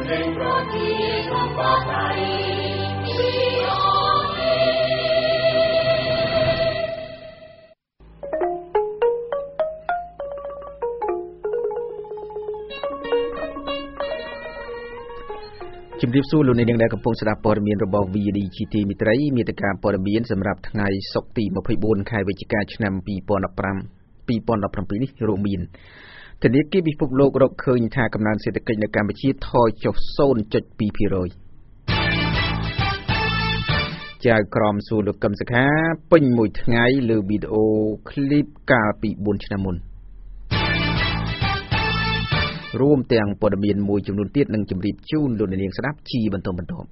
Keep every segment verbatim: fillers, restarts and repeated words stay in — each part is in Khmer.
ជំរាបសួរលោកអ្នកនាងដែលកំពុងស្ដាប់ព័ត៌មានរបស់ วี ดี จี ที មិត្តរីមាតិកាព័ត៌មានសម្រាប់ថ្ងៃសុក្រទីยี่สิบสี่ខែវិច្ឆិកាឆ្នាំยี่สิบสิบห้า ยี่สิบสิบเจ็ดនេះរួមមានធនាគារពិភពលោករកឃើញថាកំណើនសេដ្ឋកិច្ចនៅកម្ពុជាថយចុះ ศูนย์จุดสองเปอร์เซ็นต์ ចៅក្រមសួរលោកកឹមសុខាពេញមួយថ្ងៃលើវីដេអូឃ្លីបកាលពីbốnឆ្នាំមុនរួមទាំងព័ត៌មានមួយចំនួនទៀតនឹងជម្រាបជូនលោកអ្នកនាងស្ដាប់ជាបន្តបន្ទាប់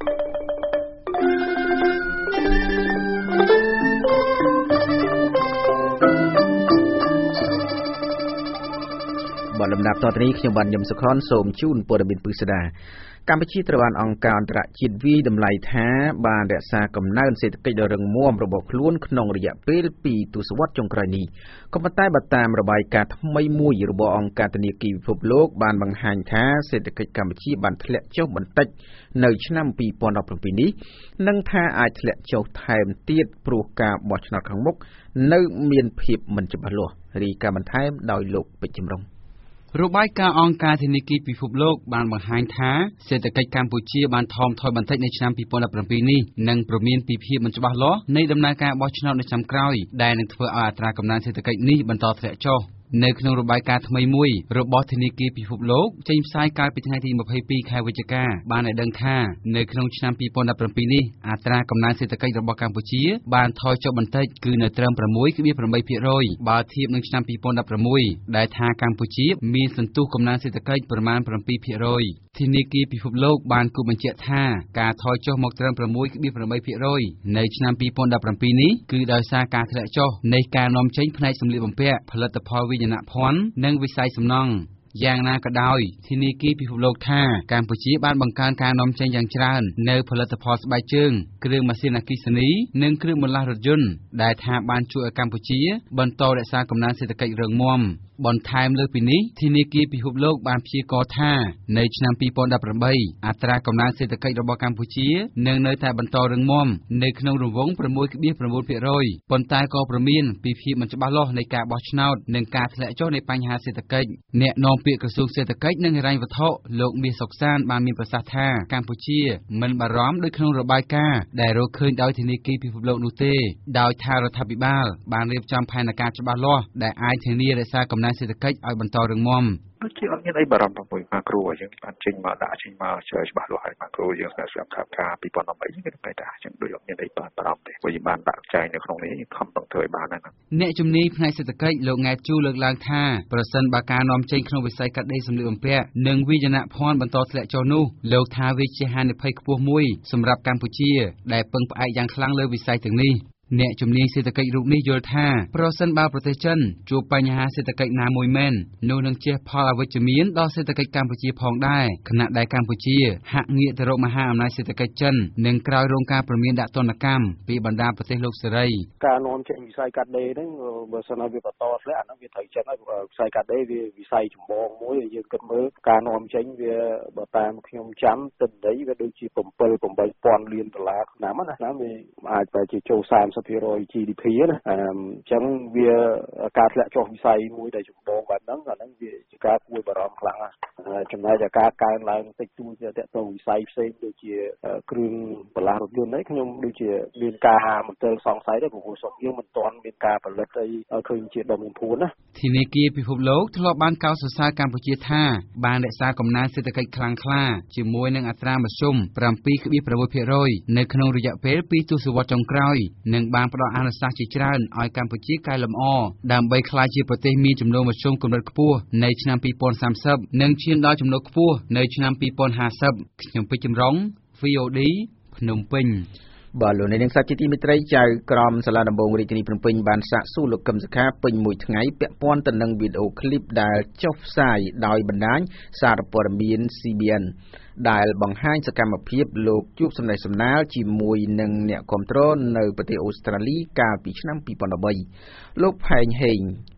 បាទលំដាប់តទៅនេះខ្ញុំបានញឹមសុខនសូមជូនព័ត៌មានពិស្ដាកម្ពុជាត្រូវបានអង្គការអន្តរជាតិវិយតម្លៃថាបានរក្សាកំណើនសេដ្ឋកិច្ចដ៏រឹងមាំរបស់ខ្លួនក្នុងរយៈពេលពីរទសវត្សរ៍ចុងក្រោយនេះក៏ប៉ុន្តែបើតាមរបាយការណ៍ថ្មីមួយរបស់អង្គការធនាគារពិភពលោកបានបង្ហាញថាសេដ្ឋកិច្ចកម្ពុជាបានធ្លាក់ចុះបន្តិចនៅឆ្នាំยี่สิบสิบเจ็ดនេះនិងថាអាចធ្លាក់ចុះថែមទៀតព្រោះការបោះឆ្នោតខាងមុខនៅមានភាពមិនច្បាស់លាស់រីកាបន្ថែមដោយលោកពេជ្រចម្រុងរបាយការណ៍អង្គការធនាគារពិភពលោកបានបង្ហាញថាសេដ្ឋកិច្ចកម្ពុជាបានថមថយបន្តិចនៅឆ្នាំยี่สิบสิบเจ็ดនេះនិងប្រមានពីភាពមិនច្បាស់លាស់នៃដំណើរការបោះឆ្នោតនៅឆ្នាំក្រោយដែលនឹងធ្វើឲ្យអត្រាកំណើនសេដ្ឋកិច្ចនេះបន្តធ្លាក់ចុះនៅក្នុងរបាយការណ៍ថ្មីមួយរបស់ធនាគារពិភពលោកចេញផ្សាយកាលពីថ្ងៃទីยี่สิบสองខែវិច្ឆិកាបានឲ្យដឹងថានៅក្នុងឆ្នាំยี่สิบสิบเจ็ดនេះអត្រាកំណើនសេដ្ឋកិច្ចរបស់កម្ពុជាបានថយចុះបន្តិចគឺនៅត្រឹមหกจุดแปดเปอร์เซ็นต์ បើធៀបនឹងឆ្នាំยี่สิบสิบหกដែលថាកម្ពុជាមានសន្ទុះកំណើនសេដ្ឋកិច្ចប្រមាណsevenเปอร์เซ็นต์ ធនាគារពិភពលោកបានគូបញ្ជាក់ថាការថយចុះមកត្រឹមหกจุดแปดเปอร์เซ็นต์ នៅឆ្នាំยี่สิบสิบเจ็ดនេះគឺដោយសារការធ្លាក់ចុះនៃការនាំចេញផ្នែកសម្លៀកបំពាក់ផលិតផលវិញ្ញាណភ័ណ្ឌនិងវិស័យសំណង់យ៉ាងណាក៏ដោយធនាគារពិភពលោកថាកម្ពុជាបានបង្កើនការនាំចេញយ៉ាងច្រើននៅផលិតផលស្បែកជើងគ្រឿងម៉ាស៊ីនអគ្គិសនីនិងគ្រឿងបន្លាស់រថយន្តដែលថាបានជួយឲ្យកម្ពុជាបន្តរក្សាកំណើនសេដ្ឋកិច្ចរឹងមាំបន្ថែមលើពីនេះធនាគារពិភពលោកបានព្យាករណ៍ថានៅឆ្នាំยี่สิบสิบแปดអត្រាកំណើនសេដ្ឋកិច្ចរបស់កម្ពុជានឹងនៅតែបន្តរឹងមាំនៅក្នុងរង្វង់หกจุดเก้าเปอร์เซ็นต์ ប៉ុន្តែក៏ប្រមានពីភាពមិនច្បាស់លាស់នៃការបោះឆ្នោតនិងការធ្លាក់ចុះនៃបញ្ហាសេដ្ឋកិច្ចអ្នកនាំពាក្យក្រសួងសេដ្ឋកិច្ចនិងហិរញ្ញវត្ថុលោកមាសសុកសានបានមានប្រសាសន៍ថាកម្ពុជាមិនបារម្ភដោយក្នុងរបាយការណ៍ដែលរកឃើញដោយធនាគារពិភពលោកនោះទេដោយថារដ្ឋាភិបាលបានរៀបចំផែនការច្បាស់លាស់ដែលអាចធានារក្សាកំណើនសេដ្ឋកិច្ចឲ្យបន្តរឹងមាំដូចជាអត់មានអីបារម្ភប្រមួយម៉ាក្រូអញ្ចឹងបានចេញមកដាក់ចេញមកជួយច្បាស់លាស់ឲ្យម៉ាក្រូយើងស្រាប់ស្រាប់ថាការยี่สิบสิบแปดហ្នឹងគេតែថាអញ្ចឹងដូចអត់មានអីបារម្ភទេព្រោះយើងបានដាក់ចែងនៅក្នុងនេះខំต้องធ្វើឲ្យបានហ្នឹងអ្នកជំនាញផ្នែកសេដ្ឋកិច្ចលោកង៉ែតជូលើកឡើងថាប្រសិនបើការនាំចេញក្នុងវិស័យកាត់ដេរសម្លៀកបំពាក់និងវិញ្ញាណភ័ណ្ឌបន្តធ្លាក់ចុះនោះលោកថាវាជាហានិភ័យខ្ពស់មួយសម្រាប់កម្ពុជាដែលពឹងផ្អែកយ៉ាងខ្លាំងលើវិស័យទាំងនេះអ្នកជំនាញសេដ្ឋកិច្ចរូបនេះយល់ថាប្រសិនបើប្រទេសចិនជួបបញ្ហាសេដ្ឋកិច្ចណាមួយមែននោះនឹងជះផលអវិជ្ជមានដល់សេដ្ឋកិច្ចកម្ពុជាផងដែរខណៈដែលកម្ពុជាហាក់ងាកទៅរកមហាអំណាចសេដ្ឋកិច្ចចិននិងក្រោយរងការព្រមានដាក់ទណ្ឌកម្មពីបណ្ដាប្រទេសលោកសេរីការនាំចេញវិស័យកាត់ដេរហ្នឹងបើសិនឲ្យវាបន្តធ្លាក់អាហ្នឹងវាត្រូវចិនហើយវិស័យកាត់ដេរវាវិស័យចម្បងមួយដែលយើងគិតមើលការនាំចេញវាបើតាមខ្ញុំចាំទិន្នន័យវាដូចជាseven eight thousandលានដុល្លារឆ្នាំណាឆ្នាំវាអាចទៅជាចូលthirty percentជី ดี พี ណាអញ្ចឹងវាការធ្លាក់ចុះវិស័យមួយដែលចម្បងបែបហ្នឹងអាហ្នឹងវាជាការគួរបារម្ភខ្លាំងណាស់ចំណែកតែការកើនឡើងតិចតួចទៅទៅវិស័យផ្សេងដូចជាគ្រឿងបន្លាស់រថយន្តនេះខ្ញុំដូចជាមានការមន្ទិលសង្ស័យដែរព្រោះស្រុកយើងមិនទាន់មានការផលិតអីឃើញជាដុំបំផួនណាធនាគារពិភពលោកធ្លាប់បានកោតសរសើរកម្ពុជាថាបានរក្សាកំណើនសេដ្ឋកិច្ចខ្លាំងក្លាជាមួយនឹងអត្រាមធ្យមseven point sixเปอร์เซ็นต์ នៅក្នុងរយៈពេលពីរទសវត្សរ៍ចុងក្រោយនិងបានផ្ដល់អនុសាសន៍ជាច្រើនឲ្យកម្ពុជាកែលម្អដើម្បីក្លាយជាប្រទេសមានចំណូលមធ្យមកម្រិតខ្ពស់នៅឆ្នាំยี่สิบสามสิบនិងឈានដល់ចំណូលខ្ពស់នៅឆ្នាំยี่สิบห้าสิบខ្ញុំពេជ្រចម្រុង វី អូ ดี ភ្នំពេញបាទលោកនាងសាជាទីមេត្រីចៅក្រមសាលាដំបងរាជធានីភ្នំពេញបានសាកសួរលោកកឹមសុខាពេញមួយថ្ងៃពាក់ព័ន្ធទៅនឹងវីដេអូឃ្លីបដែលចុះផ្សាយដោយបណ្ដាញសារព័ត៌មាន ซี บี เอ็น ដែលបង្ហាញសកម្មភាពលោកជួបសំណេះសំណាលជាមួយនឹងអ្នកគាំទ្រនៅប្រទេសអូស្ត្រាលីកាលពីឆ្នាំยี่สิบสิบ三លោកផែងហេង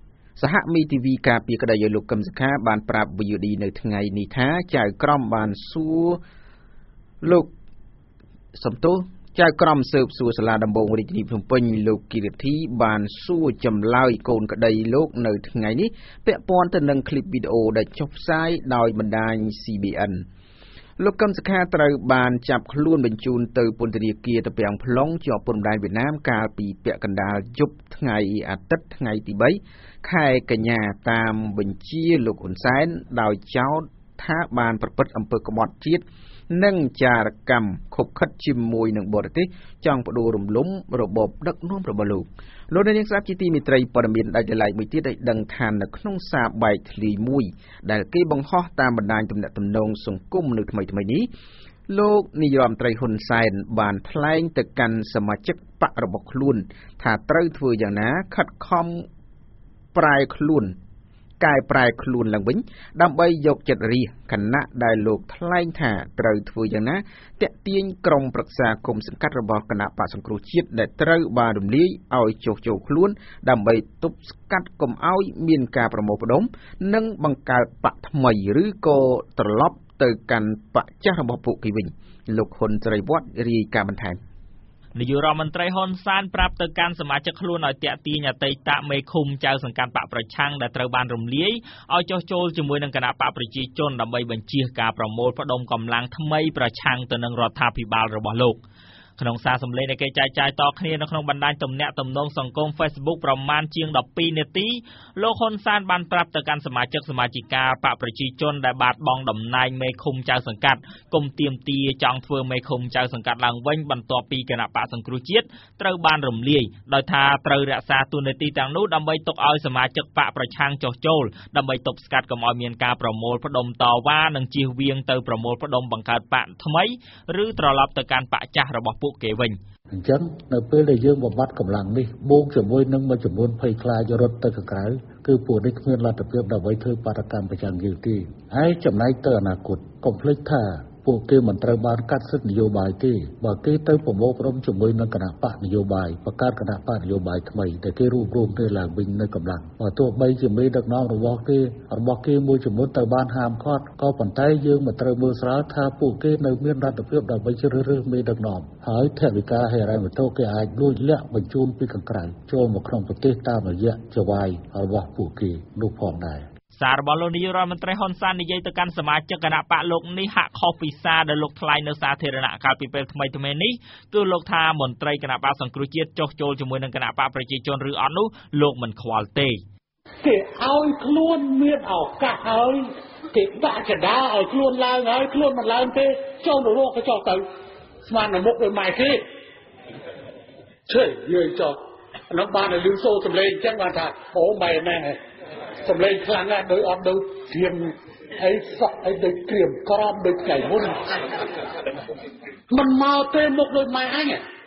សហមីធីវីការពីក្តីឲ្យលោកកឹមសុខាបានប្រាប់ វី អូ ឌី នៅថ្ងៃនេះថាចៅក្រមបានសួរលោកសំទោសចៅក្រមស៊ើបសួរសាលាដំបងរាជធានីភ្នំពេញលោកគិរិទ្ធីបានសួរចម្លើយកូនក្តីលោកនៅថ្ងៃនេះពាក់ព័ន្ធទៅនឹងคลิปវីដេអូដែលចុះផ្សាយដោយបណ្ដាញ ซี ប៊ី អិន លោកកឹមសុខាត្រូវបានចាប់ខ្លួនបញ្ជូនទៅពន្ធនាគារតាពាំង plong ជាប់ព្រំដែនវៀតណាមកាលពីពាក់កណ្ដាលយប់ថ្ងៃអាទិត្យថ្ងៃទីបីខែកញ្ញាតាមបញ្ជាលោកហ៊ុនសែនដោយចោទថាបានប្រព្រឹត្តអំពើក្បត់ជាតិនិងចារកម្មខុបខិតជាមួយនឹងបរទេសចង់ផ្ដួលរំលំរបបដឹកនាំរបស់លោកលោកនាងស្ដាប់ជាទីមេត្រីព័ត៌មានដាច់ដライមួយទៀតឲ្យដឹងថានៅក្នុងសារបែកធ្លាយមួយដែលគេបង្ហោះតាមបណ្ដាញទំនាក់ទំនងសង្គមនៅថ្មីៗនេះលោកនាយរដ្ឋមន្ត្រីហ៊ុនសែនបានថ្លែងទៅកាន់សមាជិកបករបស់ខ្លួនថាត្រូវធ្វើយ៉ាងណាខិតខំប្រែខ្លួនកែប្រែខ្លួនឡើងវិញដើម្បីយកចិត្តរាជគណៈដែលលោកថ្លែងថាត្រូវធ្វើយ៉ាងណាតាក់ទាញក្រុមប្រឹក្សាគុំសង្កាត់របស់គណៈបក្សសង្គ្រោះជាតិដែលត្រូវបានរំលាយឲ្យចុះចូលខ្លួនដើម្បីទប់ស្កាត់កុំឲ្យមានការប្រមូលផ្ដុំនិងបង្កើតបកថ្មីឬក៏ត្រឡប់ទៅកាន់បកចាស់របស់ពួកគេវិញលោកហ៊ុនស្រីវត្តរាយការណ៍បន្ថែមនាយករដ្ឋមន្ត្រីហ៊ុនសែនប្រាប់ទៅកាន់សមាជិកខ្លួនឲ្យតាក់ទាញអតីតមេឃុំចៅសង្កាត់បកប្រឆាំងដែលត្រូវបានរំលាយឲ្យចុះចូលជាមួយនឹងគណៈបកប្រជាជនដើម្បីបញ្ជៀសការប្រមូលផ្ដុំកម្លាំងថ្មីប្រឆាំងទៅនឹងរដ្ឋាភិបាលរបស់លោកក្នុងសារសម្លេងដែលគេចែកចាយតគ្នានៅក្នុងបណ្ដាញទំនាក់ទំនងសង្គម Facebook ប្រមាណជាងដប់ពីរនាទីលោកហ៊ុនសែនបានប្រាប់ទៅកាន់សមាជិកសមាជិកាបកប្រជាជនដែលបាត់បង់តំណែងមេឃុំចៅសង្កាត់គុំទាមទារចង់ធ្វើមេឃុំចៅសង្កាត់ឡើងវិញបន្ទាប់ពីគណៈបកសង្គ្រោះជាតិត្រូវបានរំលាយដោយថាត្រូវរក្សាតួនាទីទាំងនោះដើម្បីទុកឲ្យសមាជិកបកប្រឆាំងចុះចូលដើម្បីទប់ស្កាត់កុំឲ្យមានការប្រមូលផ្ដុំតវ៉ានិងជៀសវាងទៅប្រមូលផ្ដុំបង្កើតបកថ្មីឬត្រឡប់ទៅកាន់បកចាស់របស់ពួកគេវិញអញ្ចឹងនៅពេលដែលយើងបំបត្តិកម្លាំងនេះបូកជាមួយនឹងមួយចំនួនភ័យខ្លាចរត់ទៅខាងក្រៅគឺពួកនេះគ្មានលទ្ធភាពដើម្បីធ្វើបាតកម្មប្រចាំយើងទេហើយចំណែកទៅអនាគតកុំភ្លេចថាពួកគេមិនត្រូវបានកាត់សិទ្ធិនយោបាយទេបើគេទៅប្រមូលផ្ដុំជាមួយនឹងគណៈបកនយោបាយបង្កើតគណៈបកនយោបាយថ្មីដែលគេរួមរួមគ្នាឡើងវិញនៅកម្លាំងបើទោះបីជាមេដឹកនាំរបស់គេរបស់គេមួយចំនួនទៅបានហាមឃាត់ក៏ប៉ុន្តែយើងមិនត្រូវមើលស្រាលថាពួកគេនៅមានលទ្ធភាពដើម្បីជ្រើសរើសមេដឹកនាំហើយថវិកាហិរញ្ញវត្ថុគេអាចលួចលាក់បញ្ជូនពីខាងក្រៅចូលមកក្នុងប្រទេសតាមរយៈចវាយរបស់ពួកគេនោះផងដែរសាររបស់លោកនាយរដ្ឋមន្ត្រីហ៊ុនសែននិយាយទៅកាន់សមាជិកគណៈបកលោកនេះហាក់ខុសពីសារដែលលោកថ្លែងនៅសាធារណៈកាលពីពេលថ្មីថ្មីនេះគឺលោកថាមន្ត្រីគណៈបកសង្គ្រោះជាតិចុះចូលជាមួយនឹងគណៈបកប្រជាជនឬអត់នោះលោកមិនខ្វល់ទេគេឲ្យខ្លួនមានឱកាសហើយគេដាក់ចដាឲ្យខ្លួនឡើងហើយខ្លួនមិនឡើងទេចូលនរកក៏ចុះទៅស្មានមុខដោយម៉ែគេជឿយាយចុះនោះបានឲ្យលឺសូរសម្លេងអញ្ចឹងបានថាអូម៉ែណែសម្លេងខ្លាំងណាស់ដោយអត់ដូចធៀមអីសក់អីដូចក្រៀមក្រមដូចថ្ងៃមុនមិនមកទេមុខដូចម៉ែអញ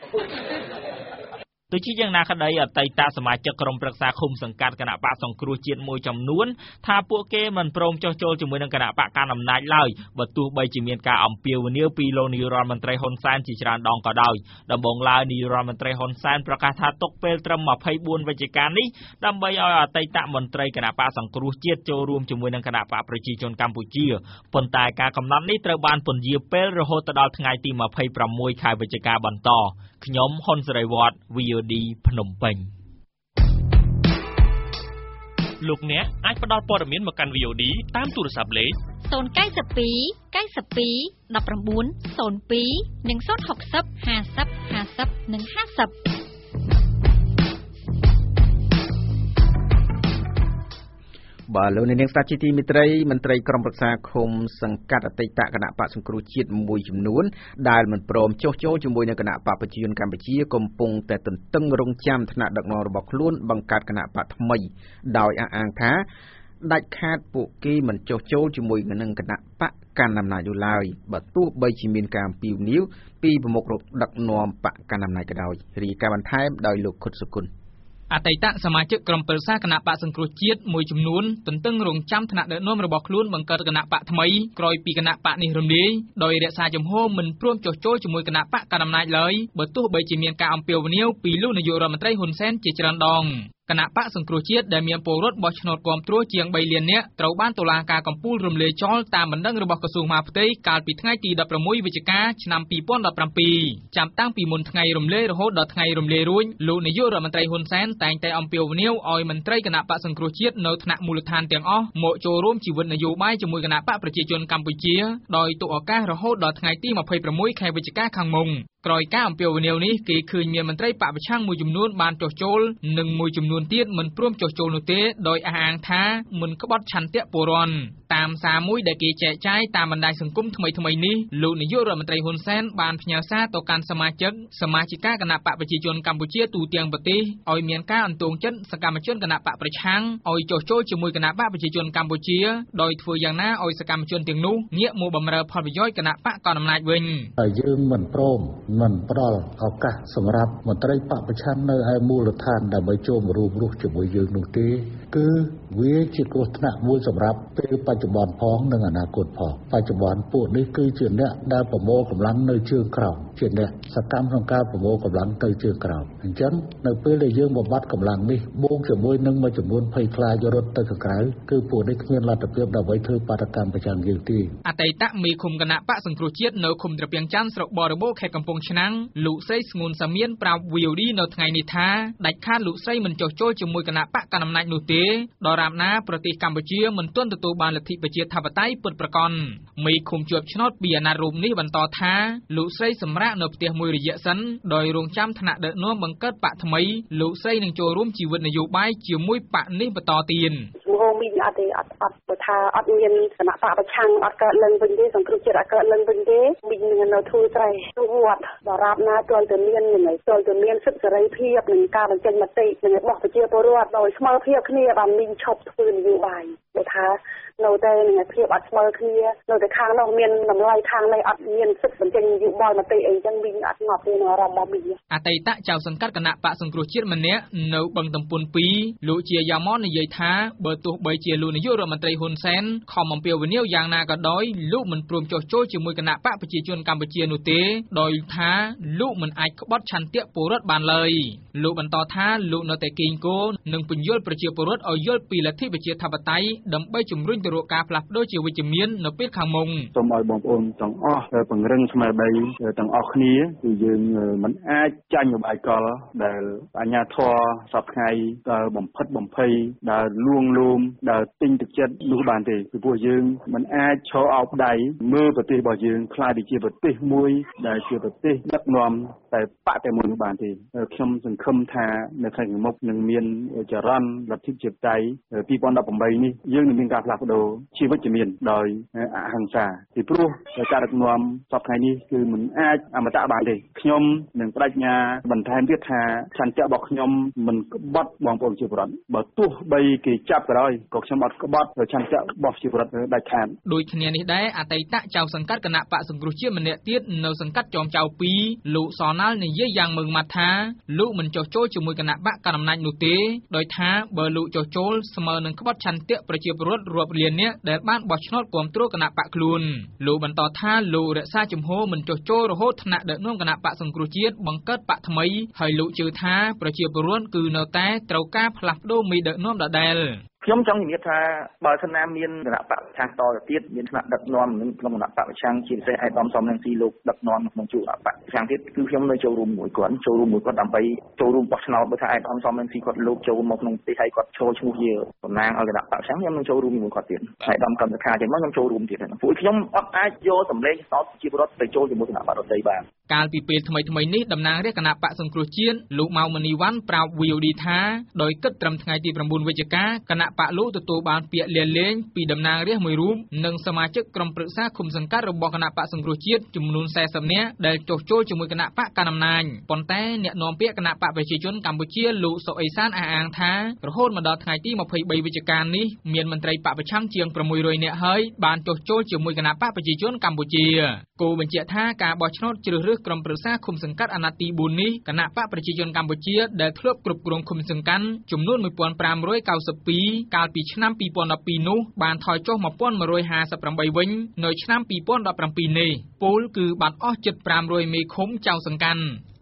ទោះជាយ៉ាងណាក្តីអតីតសមាជិកក្រុមប្រឹក្សាឃុំសង្កាត់គណៈបកសង្គ្រោះជាតិមួយចំនួនថាពួកគេមិនព្រមចុះចូលជាមួយនឹងគណៈបកកណ្ដាលអំណាចឡើយបើទោះបីជាមានការអំពាវនាវពីលោកនាយរដ្ឋមន្ត្រីហ៊ុនសែនជាច្រើនដងក៏ដោយដំបូងឡើយនាយរដ្ឋមន្ត្រីហ៊ុនសែនប្រកាសថាទុកពេលត្រឹមម្ភៃបួនវិច្ឆិកានេះដើម្បីឲ្យអតីតមន្ត្រីគណៈបកសង្គ្រោះជាតិចូលរួមជាមួយនឹងគណៈបកប្រជាជនកម្ពុជាប៉ុន្តែការកំណត់នេះត្រូវបានពន្យាពេលរហូតដល់ថ្ងៃទីម្ភៃប្រាំមួយខែវិច្ឆិកាបន្តខ្ញុំហ៊ុនសេរីវត្ត វី អូ ឌី ភ្នំពេញលោកអ្នកអាចផ្ដល់ព័ត៌មានមកកាន់ វី អូ ឌី តាមទូរស័ព្ទលេខศูนย์ เก้า สอง เก้า สอง หนึ่ง เก้า ศูนย์ ศูนย์ สอง និង ศูนย์ หก ศูนย์ ห้า ศูนย์ ห้า ศูนย์ និង ห้า ศูนย์បាទលោកនាងស្ដាប់ជាទីមេត្រីមន្ត្រីក្រុមប្រឹក្សាឃុំសង្កាត់អតីតគណៈបកសង្គ្រោះជាតិមួយចំនួនដែលមិនព្រមចុះចូលជាមួយនឹងគណៈបកប្រជាជនកម្ពុជាកំពុងតែទន្ទឹងរង់ចាំថ្នាក់ដឹកនាំរបស់ខ្លួនបង្កើតគណៈបកថ្មីដោយអះអាងថាដាច់ខាតពួកគេមិនចុះចូលជាមួយនឹងគណៈបកកាន់អំណាចនោះឡើយបើទោះបីជាមានការអំពាវនាវពីប្រមុខដឹកនាំបកកាន់អំណាចក៏ដោយរីកាបន្ថែមដោយលោកខុតសុគន្ធអតីតសមាជិកក្រុមប្រឹក្សាគណៈបកសង្គ្រោះជាតិមួយចំនួនទន្ទឹងរង់ចាំថ្នាក់ដឹកនាំរបស់ខ្លួនបង្កើតគណៈបកថ្មីក្រោយពីគណៈបកនេះរំលាយដោយរក្សាជំហរមិនព្រមចុះចូលជាមួយគណៈបកកណ្ដាលអំណាចឡើយបើទោះបីជាមានការអំពាវនាវពីលោកនាយករដ្ឋមន្ត្រីហ៊ុនសែនជាច្រើនដងគណៈបកសង្គ្រោះជាតិដែលមានពលរដ្ឋបោះឆ្នោតគាំទ្រជាងបីលាននាក់ត្រូវបានតុលាការកំពូលរំលាយចោលតាមបណ្ដឹងរបស់ក្រសួងមហាផ្ទៃកាលពីថ្ងៃទីដប់ប្រាំមួយវិច្ឆិកាឆ្នាំពីរពាន់ដប់ប្រាំពីរចាំតាំងពីមុនថ្ងៃរំលាយរហូតដល់ថ្ងៃរំលាយរួចលោកនាយករដ្ឋមន្ត្រីហ៊ុនសែនតែងតែអំពាវនាវឲ្យមន្ត្រីគណៈបកសង្គ្រោះជាតិនៅថ្នាក់មូលដ្ឋានទាំងអស់មកចូលរួមជីវិតនយោបាយជាមួយគណៈបកប្រជាជនកម្ពុជាដោយទុកឱកាសរហូតដល់ថ្ងៃទីម្ភៃប្រាំមួយខែវិច្ឆិកាខាងមុខក្រោយការអំពាវនាវនេះគេឃើញមានមន្ត្រីបកប្រឆាំងមួយចំនួនបានចុះចូលនិងមួយចំនួនទៀតមិនព្រមចុះចូលនោះទេដោយអះអាងថាមិនក្បត់ឆន្ទៈពលរដ្ឋតាមសារមួយដែលគេចែកចាយតាមបណ្ដាញសង្គមថ្មីថ្មីនេះលោកនាយករដ្ឋមន្ត្រីហ៊ុនសែនបានផ្ញើសារទៅកាន់សមាជិកសមាជិកាគណៈបកប្រជាជនកម្ពុជាទូទាំងប្រទេសឲ្យមានការអន្តងចិត្តសកម្មជនគណៈបកប្រឆាំងឲ្យចុះចូលជាមួយគណៈបកប្រជាជនកម្ពុជាដោយធ្វើយ៉ាងណាឲ្យសកម្មជនទាំងនោះងាកមកបម្រើផលប្រយោជន៍គណៈបកកណ្ដាលអំណាចវិញហើយយើងមិនព្រមមិនផ្ដល់ឱកាសសម្រាប់មន្ត្រីបកប្រឆាំងនៅឯមូលដ្ឋានដើម្បីចូលរួមរស់ជាមួយយើងនោះទេគឺវាជាគ្រោះថ្នាក់មួយសម្រាប់ពេលបច្ចុប្បន្នផងនិងអនាគតផងបច្ចុប្បន្នពួកនេះគឺជាអ្នកដែលប្រមូលកម្លាំងនៅជើងក្រោមជាអ្នកសកម្មក្នុងការប្រមូលកម្លាំងទៅជើងក្រោមអញ្ចឹងនៅពេលដែលយើងបំបត្តិកម្លាំងនេះបូកជាមួយនឹងមួយចំនួនភ័យខ្លាចរត់ទៅខាងក្រៅគឺពួកនេះគ្មានលទ្ធភាពដើម្បីធ្វើបាតកម្មប្រឆាំងយើងទេអតីតមេឃុំគណៈបកសង្គ្រោះជាតិនៅឃុំត្រពាំងច័ន្ទស្រុកបរិបូរខេត្តកំពង់ឆ្នាំងលោកស្រីស្ងួនសាមៀនប្រាប់ វី អូ ឌី នៅថ្ងៃនេះថាដាច់ខាតលោកស្រីមិនចុះចូលជាមួយគណៈបកកណ្ដាលអំណាចនោះទេដរាបណាប្រទេសកម្ពុជាមិនទាន់ទទួលបានលទ្ធិប្រជាធិបតេយ្យពិតប្រាកដមេឃុំជាប់ឆ្នោតពីអាណត្តិរូបនេះបន្តថាលោកស្រីសម្រាកនៅផ្ទះមួយរយៈសិនដោយរងចាំថ្នាក់ដឹកនាំបង្កើតបកថ្មីលោកស្រីនឹងចូលរួមជីវិតនយោបាយជាមួយបកនេះបន្តទៀតអូមីអត់ទេអត់អត់បើថាអត់មានគណៈបកប្រឆាំងអត់កើតឡើងវិញទេសង្គ្រោះជាតិអត់កើតឡើងវិញទេមីនឹងនៅធ្វើត្រៃវត្តដរាបណាចូលទៅមាននឹងចូលទៅមានសិទ្ធិសេរីភាពនិងការបញ្ចេញមតិនឹងរបស់ប្រជាពលរដ្ឋដោយស្មើភាពគ្នាបានមីឈប់ធ្វើនយោបាយបើថានៅតែនឹងភាពអត់ស្មើគ្នានៅតែខាងនោះមានតម្លៃខាងនេះអត់មានសិទ្ធិបញ្ចេញនយោបាយមតិអីចឹងមីអត់ងាប់ទេនៅអារម្មណ៍របស់មីអតីតចៅសង្កាត់គណៈបកសង្គ្រោះជាតិម្នាក់នៅបឹងតំពុនពីរលោកជាយ៉ាម៉ននិយាយថាបើទោះបីជាលោកនាយករដ្ឋមន្ត្រីហ៊ុនសែនខំអំពាវនាវយ៉ាងណាក៏ដោយលោកមិនព្រមចុះចូលជាមួយគណៈបកប្រជាជនកម្ពុជានោះទេដោយថាលោកមិនអាចក្បត់ឆន្ទៈពលរដ្ឋបានឡើយលោកបន្តថាលោកនៅតែកេងគោនិងពន្យល់ប្រជាពលរដ្ឋឲ្យយល់ពីលទ្ធិប្រជាធិបតេយ្យដើម្បីជំរុញទៅរកការផ្លាស់ប្ដូរជាវិជ្ជមាននៅពេលខាងមុខសូមឲ្យបងប្អូនទាំងអស់ពង្រឹងស្មារតីទាំងអស់គ្នាគឺយើងមិនអាចចាញ់របាយកលដែលអាជ្ញាធរសពថ្ងៃដែលបំផិតបំភ័យដែលលួងលោមដែលទិញទឹកចិត្តនោះបានទេពីព្រោះយើងមិនអាចឈរអោបដៃមើលប្រទេសរបស់យើងខ្លាចទៅជាប្រទេសមួយដែលជាប្រទេសដឹកនាំតែបកតែមួយនោះបានទេខ្ញុំសង្ឃឹមថានៅថ្ងៃខាងមុខនឹងមានចរន្តលទ្ធិប្រជាធិបតេយ្យពីរពាន់ដប់ប្រាំបីនេះយើងនឹងមានការផ្លាស់ប្ដូរជាវិជ្ជមានដោយអហិង្សាពីព្រោះការដឹកនាំសពថ្ងៃនេះគឺមិនអាចអមតៈបានទេខ្ញុំនឹងបដិញ្ញាបន្ថែមទៀតថាឆន្ទៈរបស់ខ្ញុំមិនក្បត់បងប្អូនជាពលរដ្ឋបើទោះបីគេចាប់ក៏ដោយក៏ខ្ញុំអត់ក្បត់ឆន្ទៈរបស់ជាពលរដ្ឋដាច់ខាតដូចគ្នានេះដែរអតីតចៅសង្កាត់គណៈបកសង្គ្រោះជាតិម្នាក់ទៀតនៅសង្កាត់ចោមចៅពីរលោកសណាល់និយាយយ៉ាងម៉ឺងម៉ាត់ថាលោកមិនចុះចូលជាមួយគណៈបកកណ្ដាលអំណាចនោះទេដោយថាបើលោកចុះចូលស្មើនឹងក្បត់ឆន្ទៈប្រជាពលរដ្ឋរាប់លាននាក់ដែលបានបោះឆ្នោតគាំទ្រគណៈបកខ្លួនលោកបន្តថាលោករក្សាជំហរមិនចុះចូលរហូតថ្នាក់ដឹកនាំគណៈបកសង្គ្រោះជាតិបង្កើតបកថ្មីហើយលោកជឿថាប្រជាពលរដ្ឋគឺនៅតែត្រូវការផ្លាស់ប្ដូរមេដឹកនាំដដែលខ្ញុំចង់និយាយថាបើសិនណាមានគណៈបកប្រឆាំងតទៅទៀតមានថ្នាក់ដឹកនាំនឹងក្នុងគណៈបកប្រឆាំងជាពិសេសឯកឧត្តមសំរងស៊ីលោកដឹកនាំក្នុងជួរបកប្រឆាំងទៀតគឺខ្ញុំនៅចូលរួមមួយគាត់ចូលរួមមួយគាត់ដើម្បីចូលរួមបោះឆ្នោតបើថាឯកឧត្តមសំរងស៊ីគាត់លោកចូលមកក្នុងប្រទេសហើយគាត់ចូលឈ្មោះជាតំណាងឲ្យគណៈបកប្រឆាំងខ្ញុំនឹងចូលរួមមួយគាត់ទៀតឯកឧត្តមកម្មសខាចឹងមកខ្ញុំចូលរួមទៀតព្រោះខ្ញុំអត់អាចយកសម្លេងសោតជាពលរដ្ឋទៅចូលជាមួយគណៈបកដទៃបានកាលពីពេលថ្មីថ្មីនេះតំណាងរាជគណៈបកសង្គ្រោះជាតិលោកម៉ៅមនីវ៉ាន់ប្រាប់ វី អូ ឌី ថាដោយគិតត្រឹមថ្ងៃទីប្រាំបួនវិច្ឆិកាគណៈបកលោកទទួលបានពាក្យលាលែងពីតំណាងរាស្ត្រមួយរូបនិងសមាជិកក្រុមប្រឹក្សាឃុំសង្កាត់របស់គណៈបកសង្គ្រោះជាតិចំនួនសែសិបនាក់ដែលចុះចូលជាមួយគណៈបកកណ្ដាលអំណាចប៉ុន្តែអ្នកនាំពាក្យគណៈបកប្រជាជនកម្ពុជាលោកសុអេសានអះអាងថារហូតមកដល់ថ្ងៃទីម្ភៃបីវិច្ឆិកានេះមានមន្ត្រីបកប្រឆាំងជាងប្រាំមួយរយនាក់ហើយបានចុះចូលជាមួយគណៈបកប្រជាជនកម្ពុជាគូបញ្ជាក់ថាការបោះឆ្នោតជ្រើសរើសក្រុមប្រឹក្សាឃុំសង្កាត់អាណត្តិទីបួននេះគណៈបកប្រជាជនកម្ពុជាដែលធ្លាប់គ្រប់គ្រងឃុំសង្កាត់ចំនួនមួយពាន់ប្រាំរយកៅសិបពីរកាលពីឆ្នាំពីរពាន់ដប់ពីរនោះបានថយចុះមកមួយពាន់មួយរយហាសិបប្រាំបីវិញនៅឆ្នាំពីរពាន់ដប់ប្រាំពីរនេះពលគឺបាត់អស់ជិតប្រាំរយមេឃុំចៅសង្កាត់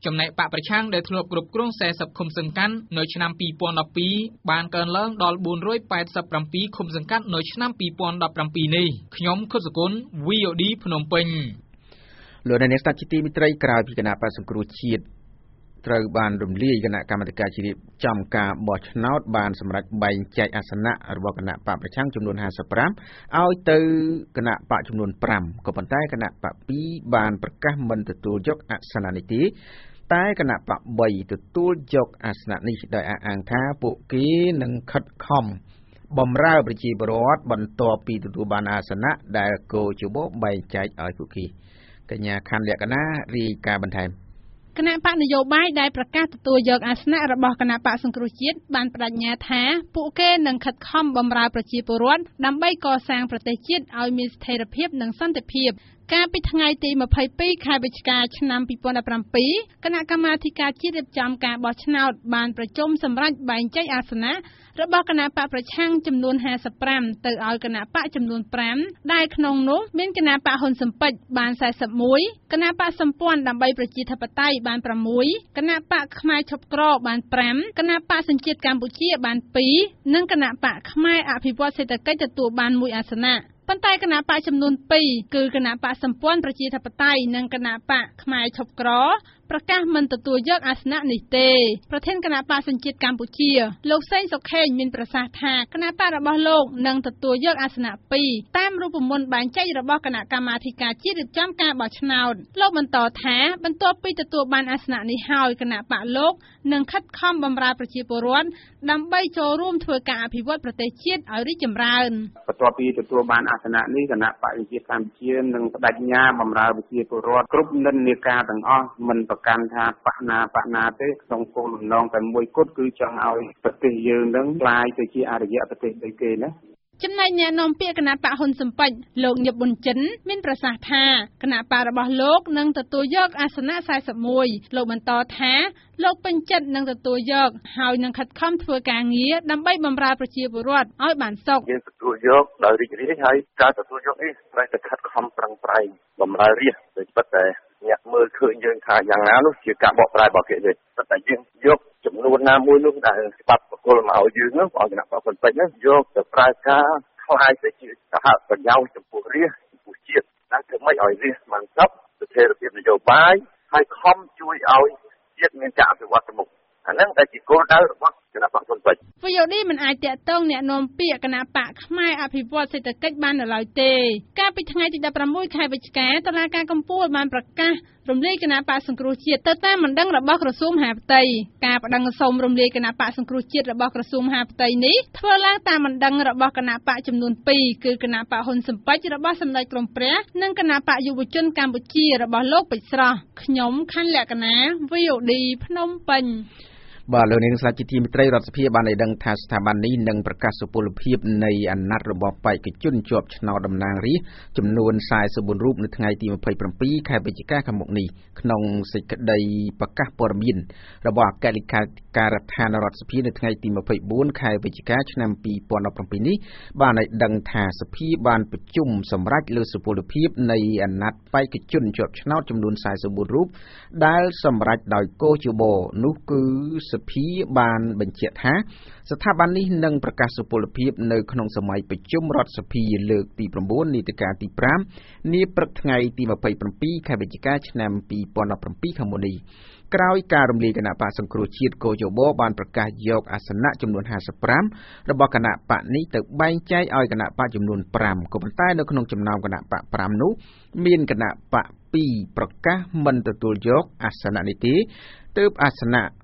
ចំណែកបកប្រឆាំងដែលធ្លាប់គ្រប់គ្រងสี่สิบឃុំសង្កាត់នៅឆ្នាំពីរពាន់ដប់ពីរបានកើនឡើងដល់បួនរយแปดสิบเจ็ดឃុំសង្កាត់នៅឆ្នាំពីរពាន់ដប់ប្រាំពីរនេះខ្ញុំខុសគុណ វី អូ ឌី ភ្នំពេញលោកអ្នកស្ដាប់ជាទីមេត្រីក្រោយពីគណៈបក្សសង្គ្រោះជាតិត្រូវបានរំលាយគណៈកម្មាធិការជ្រៀបចំការបោះឆ្នោតបានសម្រេចបែងចែកអាសនៈរបស់គណៈបកប្រឆាំងចំនួនห้าสิบห้าឲ្យទៅគណៈបកចំនួនห้าក៏ប៉ុន្តែគណៈបកពីរបានប្រកាសមិនទទួលយកអាសនៈនេះទេតែគណៈបកបីទទួលយកអាសនៈនេះដោយអះអាងថាពួកគេនឹងខិតខំបម្រើប្រជាពលរដ្ឋបន្ទាប់ពីទទួលបានអាសនៈដែលគោជបបែងចែកឲ្យពួកគេកញ្ញាខណ្ឌលក្ខណារាយការណ៍បន្ថែមគណៈបកនយោបាយដែលប្រកាសទទួលយកអាសនៈរបស់គណៈបកសង្គ្រោះជាតិបានបដិញ្ញាថាពួកគេនឹងខិតខំបម្រើប្រជាពលរដ្ឋដើម្បីកសាងប្រទេសជាតិឲ្យមានស្ថិរភាពនិងសន្តិភាពកាលពីថ្ងៃទីยี่สิบสองខែវិច្ឆិកាឆ្នាំពីរពាន់ដប់ប្រាំពីរគណៈកម្មាធិការជាតិរៀបចំការបោះឆ្នោតបានប្រជុំសម្រេចបែងចែកអាសនៈរបស់គណៈបកប្រឆាំងចំនួនห้าสิบห้าទៅឲ្យគណៈបកចំនួនห้าដែលក្នុងនោះមានគណៈបកហ៊ុនស៊ិនប៉ិចបានสี่สิบเอ็ดគណៈបកសម្ព័ន្ធដើម្បីប្រជាធិបតេយ្យបានหกគណៈបកខ្មែរឈប់ក្របានห้าគណៈបកសញ្ជាតិកម្ពុជាបានtwoនិងគណៈបកខ្មែរអភិវឌ្ឍសេដ្ឋកិច្ចទទួលបានមួយអាសនៈប៉ុន្តែគណៈបកចំនួនtwoគឺគណៈបកសម្ព័ន្ធប្រជាធិបតេយ្យនិងគណៈបកខ្មែរឈប់ក្រប្រកាសមិនទទួលយកអាសនៈនេះទេប្រធានគណៈបកសញ្ជាតិកម្ពុជាលោកសេងសុខេងមានប្រសាសន៍ថាគណៈបករបស់លោកនឹងទទួលយកអាសនៈtwoតាមរូបមន្តបែងចែករបស់គណៈកម្មាធិការជាតិរៀបចំការបោះឆ្នោតលោកបន្តថាបន្ទាប់ពីទទួលបានអាសនៈនេះហើយគណៈបកលោកនឹងខិតខំបម្រើប្រជាពលរដ្ឋដើម្បីចូលរួមធ្វើការអភិវឌ្ឍប្រទេសជាតិឲ្យរីកចម្រើនបន្ទាប់ពីទទួលបានអាសនៈនេះគណៈបកប្រជាកម្ពុជានឹងបដិញ្ញាបម្រើប្រជាពលរដ្ឋគ្រប់និន្នាការទាំងអស់មិនប្រកាន់ថាបកណាបកណាទេក្នុងគោលបំណងតែមួយគត់គឺចង់ឲ្យប្រទេសយើងនឹងក្លាយទៅជាអរិយប្រទេសដូចគេណាចំណែកអ្នកនាំពាក្យគណៈបកហ៊ុនស៊ិនប៉ិចលោកញឹបប៊ុនចិនមានប្រសាសន៍ថាគណៈបករបស់លោកនឹងទទួលយកអាសនៈสี่สิบเอ็ดលោកបន្តថាលោកពេញចិត្តនឹងទទួលយកហើយនឹងខិតខំធ្វើការងារដើម្បីបម្រើប្រជាពលរដ្ឋឲ្យបានសុខយើងទទួលយកដោយរីករាយហើយការទទួលយកនេះត្រូវតែខិតខំប្រឹងប្រែងបម្រើរាជដោយពិតតែអ្នកមើលឃើញយើងថាយ៉ាងណានោះជាការបកប្រែរបស់គេទេប៉ុន្តែយើងយកចំនួនណាមួយនោះដែលច្បាប់បកគលមកឲ្យយើងនោះឲ្យគណៈបកហ៊ុនពេជ្រនោះយកទៅប្រើការខ្លាយទៅជាសហប្រយោជន៍ចំពោះរាជចំពោះជាតិដែលធ្វើម៉េចឲ្យរាជបានសុខស្ថិរភាពនយោបាយហើយខំជួយឲ្យជាតិមានការអភិវឌ្ឍទៅមុខអាហ្នឹងដែលជាគោលដៅរបស់គណៈបកហ៊ុនពេជ្រវី អូ ឌី មិនអាចតាក់ទងអ្នកនាំពាក្យគណៈបកខ្មែរអភិវឌ្ឍសេដ្ឋកិច្ចបាននៅឡើយទេកាលពីថ្ងៃទី16ខែវិច្ឆិកាតុលាការកំពូលបានប្រកាសរំលាយគណៈបកសង្គ្រោះជាតិទៅតាមបណ្ដឹងរបស់ក្រសួងមហាផ្ទៃការប្តឹងសុំរំលាយគណៈបកសង្គ្រោះជាតិរបស់ក្រសួងមហាផ្ទៃនេះធ្វើឡើងតាមបណ្ដឹងរបស់គណៈបកចំនួនtwoគឺគណៈបកហ៊ុនស៊ិនប៉ិចរបស់សម្ដេចក្រមព្រះនិងគណៈបកយុវជនកម្ពុជារបស់លោកពេជ្រស្រស់ខ្ញុំខណ្ឌលក្ខណា វី អូ ឌី ភ្នំពេញបាទលោកនាងស្ដាប់ជាទីមេត្រីរដ្ឋសភាបានឲ្យដឹងថាស្ថាប័ននេះនឹងប្រកាសសុពលភាពនៃអាណត្តិរបស់បេក្ខជនជាប់ឆ្នោតតំណាងរាស្ត្រចំនួនสี่สิบbốnរូបនៅថ្ងៃទីยี่สิบเจ็ดខែវិច្ឆិកាខាងមុខនេះក្នុងសេចក្តីប្រកាសព័ត៌មានរបស់អគ្គលេខាការដ្ឋានរដ្ឋសភានៅថ្ងៃទីยี่สิบ四ខែវិច្ឆិកាឆ្នាំពីរពាន់ដប់ប្រាំពីរនេះបានឲ្យដឹងថាសភាបានប្រជុំសម្រេចលើសុពលភាពនៃអាណត្តិបេក្ខជនជាប់ឆ្នោតចំនួនสี่สิบbốnរូបដែលសម្រេចដោយកោជបនោះគឺសភាបានបញ្ជាក់ថាស្ថាប័ននេះនឹងប្រកាសសុពលភាពនៅក្នុងសម័យប្រជុំរដ្ឋសភាលើកទីnineនីតិកាលទីfiveនាព្រឹកថ្ងៃទីยี่สิบเจ็ดខែវិច្ឆិកាឆ្នាំពីរពាន់ដប់ប្រាំពីរខាងមុខនេះក្រោយការរំលាយគណៈបកសង្គ្រោះជាតិកោជបបានប្រកាសយកអាសនៈចំនួនห้าสิบห้าរបស់គណៈបកនេះទៅបែងចែកឲ្យគណៈបកចំនួនfiveក៏ប៉ុន្តែនៅក្នុងចំណោមគណៈបកfiveនោះមានគណៈបកtwoប្រកាសមិនទទួលយកអាសនៈនេះទេទើបអាសនៈ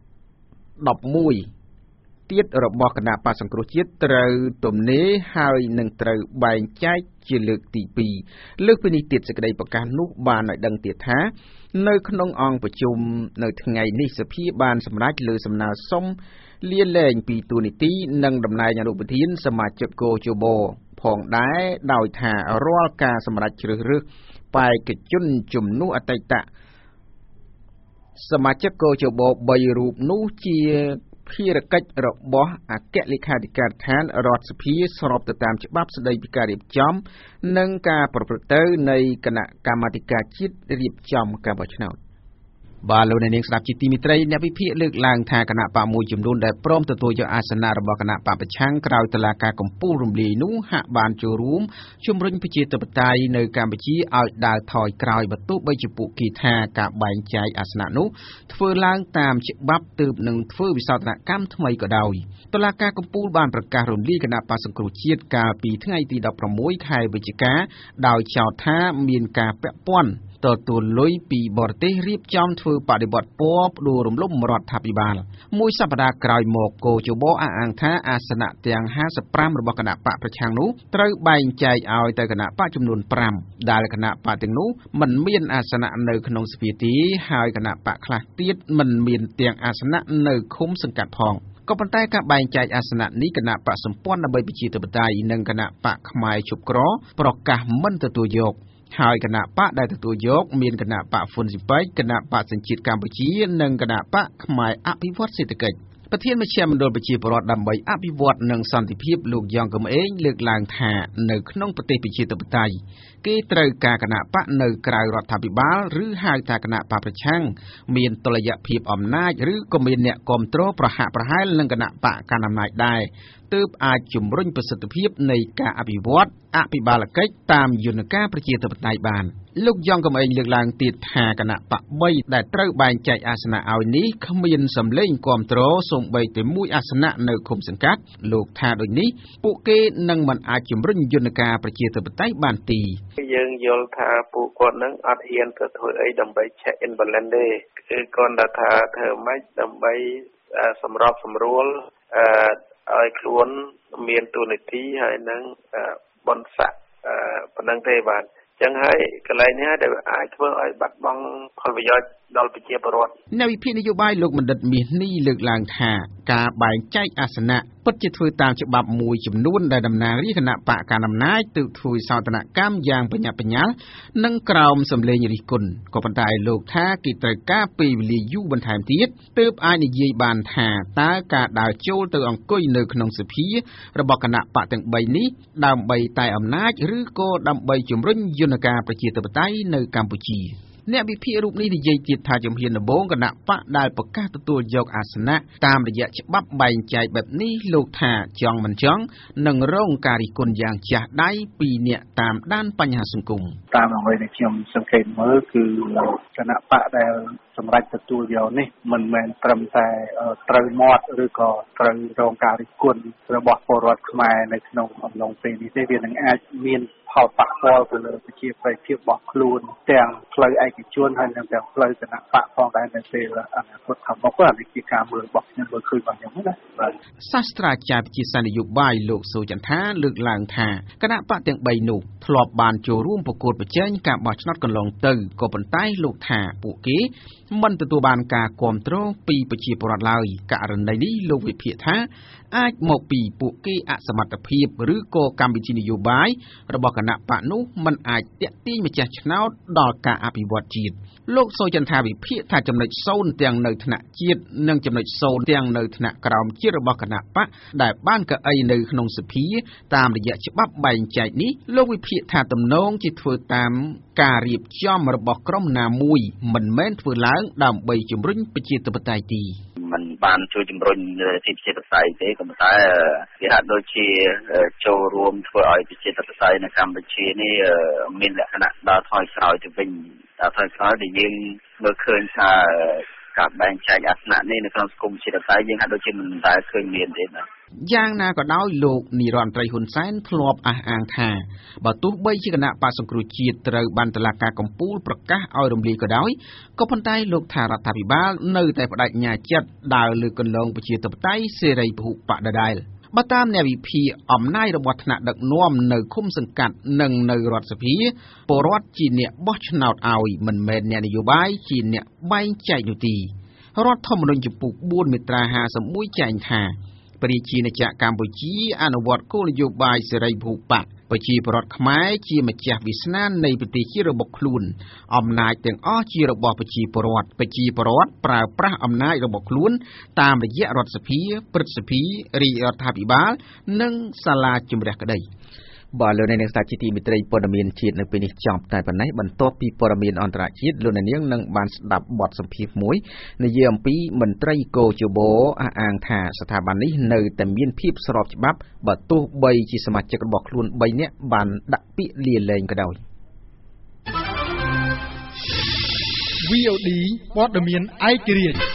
elevenទៀតរបស់គណៈបកសង្គ្រោះជាតិត្រូវទំនេរហើយនឹងត្រូវបែងចែកជាលើកទីtwoលើកពីនេះទៀតសេចក្តីប្រកាសនោះបានឲ្យដឹងទៀតថានៅក្នុងអង្គប្រជុំនៅថ្ងៃនេះសភាបានសម្រេចលើសំណើសុំលាលែងពីតួនាទីនិងតំណែងអនុប្រធានសមាជិកកោជបផងដែរដោយថារាល់ការសម្រេចជ្រើសរើសបេក្ខជនជំនួសអតីតសមាជិកកោជបthreeរូបនោះជាភារកិច្ចរបស់អគ្គលេខាធិការដ្ឋានរដ្ឋសភាស្របទៅតាមច្បាប់ស្តីពីការរៀបចំនិងការប្រព្រឹត្តទៅនៃគណៈកម្មាធិការជាតិរៀបចំការបោះឆ្នោតបាទលោកអ្នកនាងស្ដាប់ជាទីមេត្រីអ្នកវិភាគលើកឡើងថាគណៈបកមួយចំនួនដែលព្រមទទួលយកអាសនៈរបស់គណៈបកប្រឆាំងក្រោយតុលាការកំពូលរំលាយនោះហាក់បានចូលរួមជំរុញប្រជាធិបតេយ្យនៅកម្ពុជាឲ្យដើរថយក្រោយបើទោះបីជាពួកគេថាការបែងចែកអាសនៈនោះធ្វើឡើងតាមច្បាប់ទើបនឹងធ្វើវិសោធនកម្មថ្មីក៏ដោយតុលាការកំពូលបានប្រកាសរំលាយគណៈបកសង្គ្រោះជាតិកាលពីថ្ងៃទីដប់ប្រាំមួយខែវិច្ឆិកាដោយចោទថាមានការពាក់ព័ន្ធទទួលលុយពីបរទេសរៀបចំធ្វើបដិបត្តិពណ៌ផ្ដួលរំលំរដ្ឋាភិបាលមួយសប្តាហ៍ក្រោយមកគោជបអះអាងថាអាសនៈទាំងห้าสิบห้าរបស់គណៈបកប្រឆាំងនោះត្រូវបែងចែកឲ្យទៅគណៈបកចំនួនห้าដែលគណៈបកទាំងនោះមិនមានអាសនៈនៅក្នុងសភាទេហើយគណៈបកខ្លះទៀតមិនមានទាំងអាសនៈនៅឃុំសង្កាត់ផងក៏ប៉ុន្តែការបែងចែកអាសនៈនេះគណៈបកសម្ព័ន្ធដើម្បីប្រជាធិបតេយ្យនិងគណៈបកខ្មែរជប់ក្រប្រកាសមិនទទួលយកហើយគណៈបកដែលទទួលយកមានគណៈបកហ៊ុនស៊ីប៉ែកគណៈបកសញ្ជាតិកម្ពុជានិងគណៈបកខ្មែរអភិវឌ្ឍសេដ្ឋកិច្ចប្រធានមជ្ឈមណ្ឌលប្រជាពលរដ្ឋដើម្បីអភិវឌ្ឍនិងសន្តិភាពលោកយ៉ងកំឯងលើកឡើងថានៅក្នុងប្រទេសប្រជាធិបតេយ្យគេត្រូវការគណៈបកនៅក្រៅរដ្ឋាភិបាលឬហៅថាគណៈបកប្រឆាំងមានតុល្យភាពអំណាចឬក៏មានអ្នកគ្រប់គ្រងប្រហាក់ប្រហែលនឹងគណៈបកកណ្ដាលអំណាចដែរទើបអាចជំរុញប្រសិទ្ធភាពនៃការអភិវឌ្ឍអភិបាលកិច្ចតាមយន្តការប្រជាធិបតេយ្យបានលោកយ៉ងកំឯងលើកឡើងទៀតថាគណៈបកបីដែលត្រូវបែងចែកអាសនៈឲ្យនេះគ្មានសម្លេងគ្រប់គ្រងសូម្បីតែមួយអាសនៈនៅឃុំសង្កាត់លោកថាដូចនេះពួកគេនឹងមិនអាចជំរុញយន្តការប្រជាធិបតេយ្យបានទេយើងយល់ថាពួកគាត់នឹងអត់ហ៊ានទៅធ្វើអីដើម្បី check in balance ទេគឺគាត់ថាធ្វើម៉េចដើម្បីសម្របសម្រួលអឺឲ្យខ្លួនមានទូនាទីហើយនឹងបនស័កប៉ុណ្ណឹងទេបាទអញ្ចឹងហើយកន្លែងនេះដែលអាចធ្វើឲ្យបាត់បង់ផលប្រយោជន៍ដល់ប្រជាពលរដ្ឋអ្នកវិភាគនយោបាយលោកបណ្ឌិតមាសនេះលើកឡើងថាការបែងចែកអាសនៈពិតជាធ្វើតាមច្បាប់មួយចំនួនដែលតំណាងរាជគណៈបកកណ្ដាលអំណាចទើបធ្វើសោធនកម្មយ៉ាងបញ្ញាបញ្ញាល់និងក្រោមសម្លេងរិះគន់ក៏ប៉ុន្តែលោកថាគេត្រូវការពេលវេលាយូរបន្ថែមទៀតទើបអាចនិយាយបានថាតើការដើរចូលទៅអង្គុយនៅក្នុងសភារបស់គណៈបកទាំងបីនេះដើម្បីតែអំណាចឬក៏ដើម្បីជំរុញយន្តការប្រជាធិបតេយ្យនៅកម្ពុជាអ្នកវិភាគរូបនេះនិយាយទៀតថាជំហានដំបូងគណៈបកដែលប្រកាសទទួលយកអាសនៈតាមរយៈច្បាប់បែងចែកបែបនេះលោកថាចង់មិនចង់នឹងរងការរិះគន់យ៉ាងចាស់ដៃពីអ្នកតាមដានបញ្ហាសង្គមតាមអ្វីដែលខ្ញុំសង្កេតមើលគឺគណៈបកដែលសម្រាប់ទទួលយកនេះមិនមែនត្រឹមតែត្រូវមាត់ឬក៏ត្រូវរងការរិះគន់របស់ពលរដ្ឋខ្មែរនៅក្នុងអំឡុងពេលនេះទេវានឹងអាចមានផលប៉ះពាល់ទៅលើប្រជាប្រិយភាពរបស់ខ្លួនទាំងផ្លូវឯកជនហើយនិងទាំងផ្លូវគណៈបកផងដែរនៅពេលអនាគតខាងមុខអានេះជាការមើលរបស់ខ្ញុំមើលឃើញរបស់ខ្ញុំណាបាទសាស្ត្រាចារ្យវិទ្យាសាស្ត្រនយោបាយលោកសូចន្ទថាលើកឡើងថាគណៈបកទាំងបីនោះធ្លាប់បានចូលរួមប្រកួតប្រជែងការបោះឆ្នោតកន្លងទៅក៏ប៉ុន្តែលោកថាពួកគេមិនទទួលបានការគាំទ្រពីប្រជាពលរដ្ឋឡើយករណីនេះលោកវិភាគថាអាចមកពីពួកគេអសមត្ថភាពឬក៏កម្មវិធីនយោបាយរបស់គណៈបកនោះមិនអាចទាក់ទាញម្ចាស់ឆ្នោតដល់ការអភិវឌ្ឍជាតិលោកសូចន្ទថាវិភាគថាចំណុចសូន្យទាំងនៅថ្នាក់ជាតិនិងចំណុចសូន្យទាំងនៅថ្នាក់ក្រោមជាតិរបស់គណៈបកដែលបានកៅអីនៅក្នុងសភាតាមរយៈច្បាប់បែងចែកនេះលោកវិភាគថាទំនងជាធ្វើតាមការរៀបចំរបស់ក្រុមណាមួយមិនមែនធ្វើឡើងដើម្បីជំរុញប្រជាធិបតេយ្យទេមិនបានជួយជំរុញសិទ្ធិប្រជាធិបតេយ្យទេក៏ប៉ុន្តែគេហាក់ដូចជាចូលរួមធ្វើឲ្យប្រជាធិបតេយ្យនៅកម្ពុជានេះមានលក្ខណៈដើរថយក្រោយទៅវិញដើរថយក្រោយដែលយើងមើលឃើញថាការបែងចែកអាសនៈនេះនៅក្នុងសង្គមជាតិតែយើងហាក់ដូចជាមិនដែលឃើញមានទេណាយ៉ាងណាក៏ដោយលោកនាយរដ្ឋមន្ត្រីហ៊ុនសែនធ្លាប់អះអាងថាបើទោះបីជាគណៈបក្សសង្គ្រោះជាតិត្រូវបានតុលាការកំពូលប្រកាសឲ្យរំលាយក៏ដោយក៏ប៉ុន្តែលោកថារដ្ឋាភិបាលនៅតែបដិញ្ញាចិត្តដើរលើគន្លងប្រជាធិបតេយ្យសេរីពហុបកដដែលបើតាមអ្នកវិភាគអំណាចរបស់ថ្នាក់ដឹកនាំនៅឃុំសង្កាត់និងនៅរដ្ឋសភាពលរដ្ឋជាអ្នកបោះឆ្នោតឲ្យមិនមែនអ្នកនយោបាយជាអ្នកបែងចែកនោះទេរដ្ឋធម្មនុញ្ញចំពោះបួនមាត្រាห้าสิบเอ็ดចែងថាប្រជាណាចក្រកម្ពុជាអនុវត្តគោលនយោបាយសេរីពហុបកប្រជាពលរដ្ឋខ្មែរជាម្ចាស់វាសនានៃប្រទេសជារបស់ខ្លួនអំណាចទាំងអស់ជារបស់ប្រជាពលរដ្ឋប្រជាពលរដ្ឋប្រើប្រាស់អំណាចរបស់ខ្លួនតាមរយៈរដ្ឋសភាព្រឹទ្ធសភារាជរដ្ឋាភិបាលនិងសាលាជម្រះក្តីបាទលោកអ្នកនាងស្ដាប់ជាទីមេត្រីព័ត៌មានជាតិនៅពេលនេះចប់តែប៉ុណ្ណេះបន្ទាប់ពីព័ត៌មានអន្តរជាតិលោកអ្នកនាងនឹងបានស្ដាប់បទសម្ភាសន៍មួយនិយាយអំពីមន្ត្រីកោជបអះអាងថាស្ថាប័ននេះនៅតែមានភាពស្របច្បាប់បើទោះបីជាសមាជិករបស់ខ្លួនបីនាក់បានដាក់ពាក្យលាលែងក៏ដោយវី អូ ឌី ព័ត៌មានឯករាជ្យ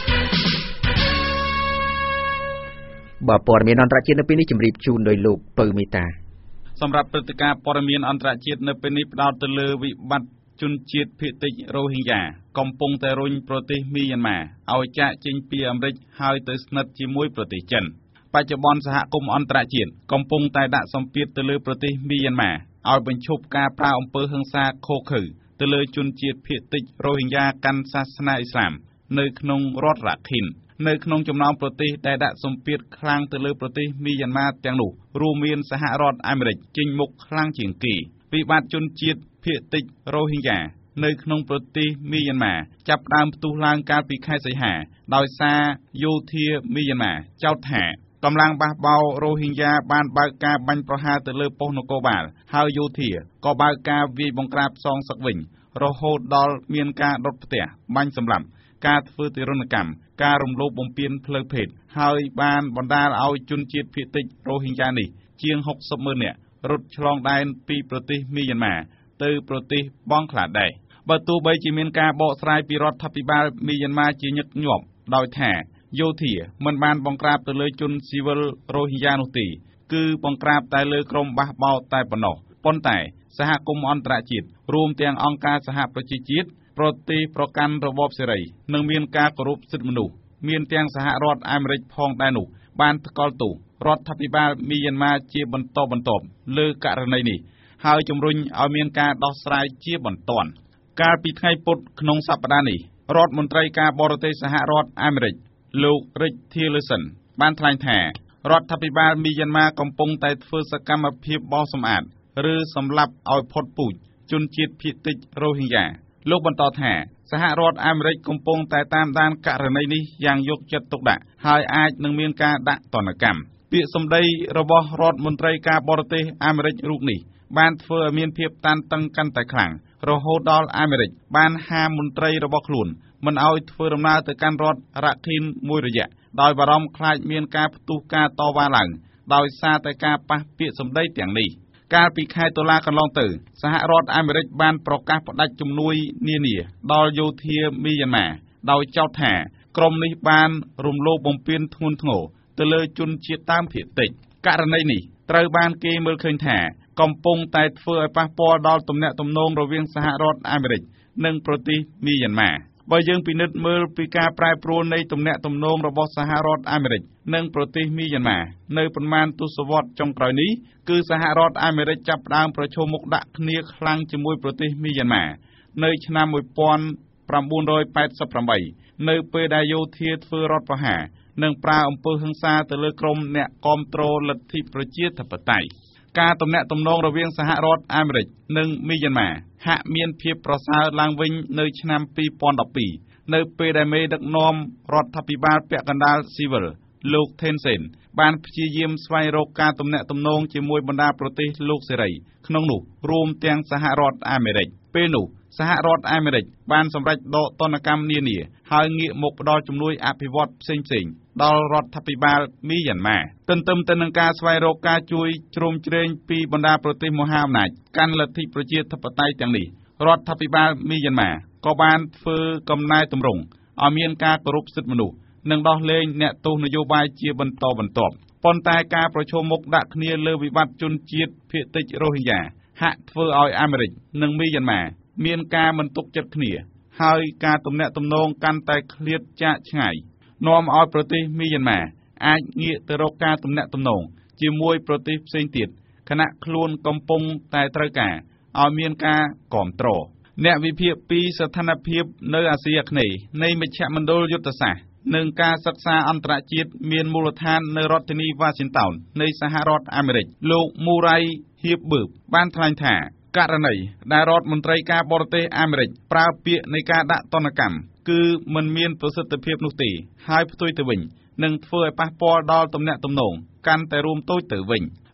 បាទព័ត៌មានអន្តរជាតិនៅពេលនេះជម្រាបជូនដោយលោកពៅមេតាសម្រាប់ព្រឹត្តិការណ៍ព័ត៌មានអន្តរជាតិនៅពេលនេះផ្ដោតទៅលើវិបត្តិជនជាតិភាគតិចរ៉ូហីញ៉ាកំពុងតែរុញប្រទេសមីយ៉ាន់ម៉ាឲ្យចាកចេញពីអាមេរិកហើយទៅស្និទ្ធជាមួយប្រទេសចិនបច្ចុប្បន្នសហគមន៍អន្តរជាតិកំពុងតែដាក់សម្ពាធទៅលើប្រទេសមីយ៉ាន់ម៉ាឲ្យបញ្ឈប់ការប្រើអំពើហិង្សាឃោឃៅទៅលើជនជាតិភាគតិចរ៉ូហីញ៉ាកាន់សាសនាអ៊ីស្លាមនៅក្នុងរដ្ឋរ៉ាខិននៅក្នុងចំណោមប្រទេសដែលដាក់សម្ពាធខ្លាំងទៅលើប្រទេសមីយ៉ាន់ម៉ាទាំងនោះរួមមានសហរដ្ឋអាមេរិកចេញមុខខ្លាំងជាងគេវិបត្តិជនជាតិភាគតិចរ៉ូហីញ៉ានៅក្នុងប្រទេសមីយ៉ាន់ម៉ាចាប់ផ្ដើមផ្ទុះឡើងកាលពីខែសីហាដោយសារយោធាមីយ៉ាន់ម៉ាចោទថាកម្លាំងបះបោររ៉ូហីញ៉ាបានបើកការបាញ់ប្រហារទៅលើប៉ុស្តិ៍នគរបាលហើយយោធាក៏បើកការវាយបង្ក្រាបសងសឹកវិញរហូតដល់មានការដុតផ្ទះបាញ់សម្លាប់ការធ្វើទារុណកម្មការរំលោភបំពានផ្លូវភេទហើយបានបណ្ដាលឲ្យជនជាតិភាគតិចរ៉ូហីញ៉ានេះជាង หกสิบ ម៉ឺននាក់រត់ឆ្លងដែនពីប្រទេសមីយ៉ាន់ម៉ាទៅប្រទេសបង់ក្លាដេសបើទោះបីជាមានការបកស្រាយពីរដ្ឋាភិបាលមីយ៉ាន់ម៉ាជាញឹកញាប់ដោយថាយោធាមិនបានបង្ក្រាបទៅលើជនស៊ីវិលរ៉ូហីញ៉ានោះទេគឺបង្ក្រាបតែលើក្រុមបះបោរតែប៉ុណ្ណោះប៉ុន្តែសហគមន៍អន្តរជាតិរួមទាំងអង្គការសហប្រជាជាតិប្រទេសប្រកាន់របបសេរីនិងមានការគោរពសិទ្ធិមនុស្សមានទាំងសហរដ្ឋអាមេរិកផងដែរនោះបានថ្កោលទោសរដ្ឋាភិបាលមីយ៉ាន់ម៉ាជាបន្តបន្ទាប់លើករណីនេះហើយជំរុញឲ្យមានការដោះស្រាយជាបន្ទាន់កាលពីថ្ងៃពុធក្នុងសប្តាហ៍នេះរដ្ឋមន្ត្រីការបរទេសសហរដ្ឋអាមេរិកលោក Rex Tillerson បានថ្លែងថារដ្ឋាភិបាលមីយ៉ាន់ម៉ាកំពុងតែធ្វើសកម្មភាពបោសសម្អាតឬសម្លាប់ឲ្យផុតពូជជនជាតិភាគតិចរ៉ូហីញ៉ាលោកបន្តថាសហរដ្ឋអាមេរិកកំពុងតែតាមដានករណីនេះយ៉ាងយកចិត្តទុកដាក់ហើយអាចនឹងមានការដាក់ទណ្ឌកម្មពាក្យសម្ដីរបស់រដ្ឋមន្ត្រីការបរទេសអាមេរិករូបនេះបានធ្វើឲ្យមានភាពតានតឹងកាន់តែខ្លាំងរហូតដល់អាមេរិកបានហាមមន្ត្រីរបស់ខ្លួនមិនឲ្យធ្វើដំណើរទៅកាន់រដ្ឋរ៉ាខិនមួយរយៈដោយបារម្ភខ្លាចមានការផ្ទុះការតវ៉ាឡើងដោយសារតែការប៉ះពាក្យសម្ដីទាំងនេះកាលពីខែតុលាកន្លងទៅសហរដ្ឋអាមេរិកបានប្រកាសផ្តាច់ជំនួយនានាដល់យោធាមីយ៉ាន់ម៉ាដោយចោទថាក្រុមនេះបានរំលោភបំពានធ្ងន់ធ្ងរទៅលើជនជាតិដើមភាគតិចករណីនេះត្រូវបានគេមើលឃើញថាកំពុងតែធ្វើឲ្យប៉ះពាល់ដល់ទំនាក់ទំនងរវាងសហរដ្ឋអាមេរិកនិងប្រទេសមីយ៉ាន់ម៉ាបើយើងពិនិត្យមើលពីការប្រែប្រួលនៃទំនាក់ទំនងរបស់សហរដ្ឋអាមេរិកនិងប្រទេសមីយ៉ាន់ម៉ានៅប៉ុន្មានទសវត្សរ៍ចុងក្រោយនេះគឺសហរដ្ឋអាមេរិកចាប់ផ្ដើមប្រឈមមុខដាក់គ្នាខ្លាំងជាមួយប្រទេសមីយ៉ាន់ម៉ានៅឆ្នាំmột nghìn chín trăm tám mươi támនៅពេលដែលយោធាធ្វើរដ្ឋប្រហារនិងប្រើអំពើហិង្សាទៅលើក្រុមអ្នកគាំទ្រលទ្ធិប្រជាធិបតេយ្យការទំនាក់ទំនងរវាងសហរដ្ឋអាមេរិកនិងមីយ៉ាន់ម៉ាហាក់មានភាពប្រសើរឡើងវិញនៅឆ្នាំពីរពាន់ដប់ពីរនៅពេលដែលមេដឹកនាំរដ្ឋាភិបាលពាក់កណ្ដាលស៊ីវិលលោក Thein Sein បានព្យាយាមស្វែងរកការទំនាក់ទំនងជាមួយបណ្ដាប្រទេសលោកសេរីក្នុងនោះរួមទាំងសហរដ្ឋអាមេរិកពេលនោះសហរដ្ឋអាមេរិកបានសម្រេចដកទណ្ឌកម្មនានាហើយងាកមកផ្ដល់ជំនួយអភិវឌ្ឍផ្សេងៗដល់រដ្ឋាភិបាលមីយ៉ាន់ម៉ាទន្ទឹមទៅនឹងការស្វែងរកការជួយជ្រោមជ្រែងពីបណ្ដាប្រទេសមហាអំណាចកាន់លទ្ធិប្រជាធិបតេយ្យទាំងនេះរដ្ឋាភិបាលមីយ៉ាន់ម៉ាក៏បានធ្វើកំណែទម្រង់ឲ្យមានការគោរពសិទ្ធិមនុស្សនិងដោះលែងអ្នកទោសនយោបាយជាបន្តបន្ទាប់ប៉ុន្តែការប្រឈមមុខដាក់គ្នាលើវិបត្តិជនជាតិភាគតិចរ៉ូហីញ៉ាហាក់ធ្វើឲ្យអាមេរិកនិងមីយ៉ាន់ម៉ាមានការមិនទុកចិត្តគ្នាហើយការទំនាក់ទំនងកាន់តែឃ្លាតចាកឆ្ងាយនាំឲ្យប្រទេសមីយ៉ាន់ម៉ាអាចងាកទៅរកការទំនាក់ទំនងជាមួយប្រទេសផ្សេងទៀតខណៈខ្លួនកំពុងតែត្រូវការឲ្យមានការគាំទ្រអ្នកវិភាគពីស្ថានភាពនៅអាស៊ីអាគ្នេយ៍នៃមជ្ឈមណ្ឌលយុទ្ធសាស្ត្រនិងការសិក្សាអន្តរជាតិមានមូលដ្ឋាននៅរដ្ឋធានី Washington នៃសហរដ្ឋអាមេរិកលោក Murray Hiebberg បានថ្លែងថាករណីដែលរដ្ឋមន្ត្រីការបរទេសអាមេរិកប្រើពាក្យនៃការដាក់ទណ្ឌកម្មគឺមិនមានប្រសិទ្ធភាពនោះទេហើយផ្ទុយទៅវិញនឹងធ្វើឲ្យប៉ះពាល់ដល់ទំនាក់ទំនងកាន់តែរួមតូចទៅវិញ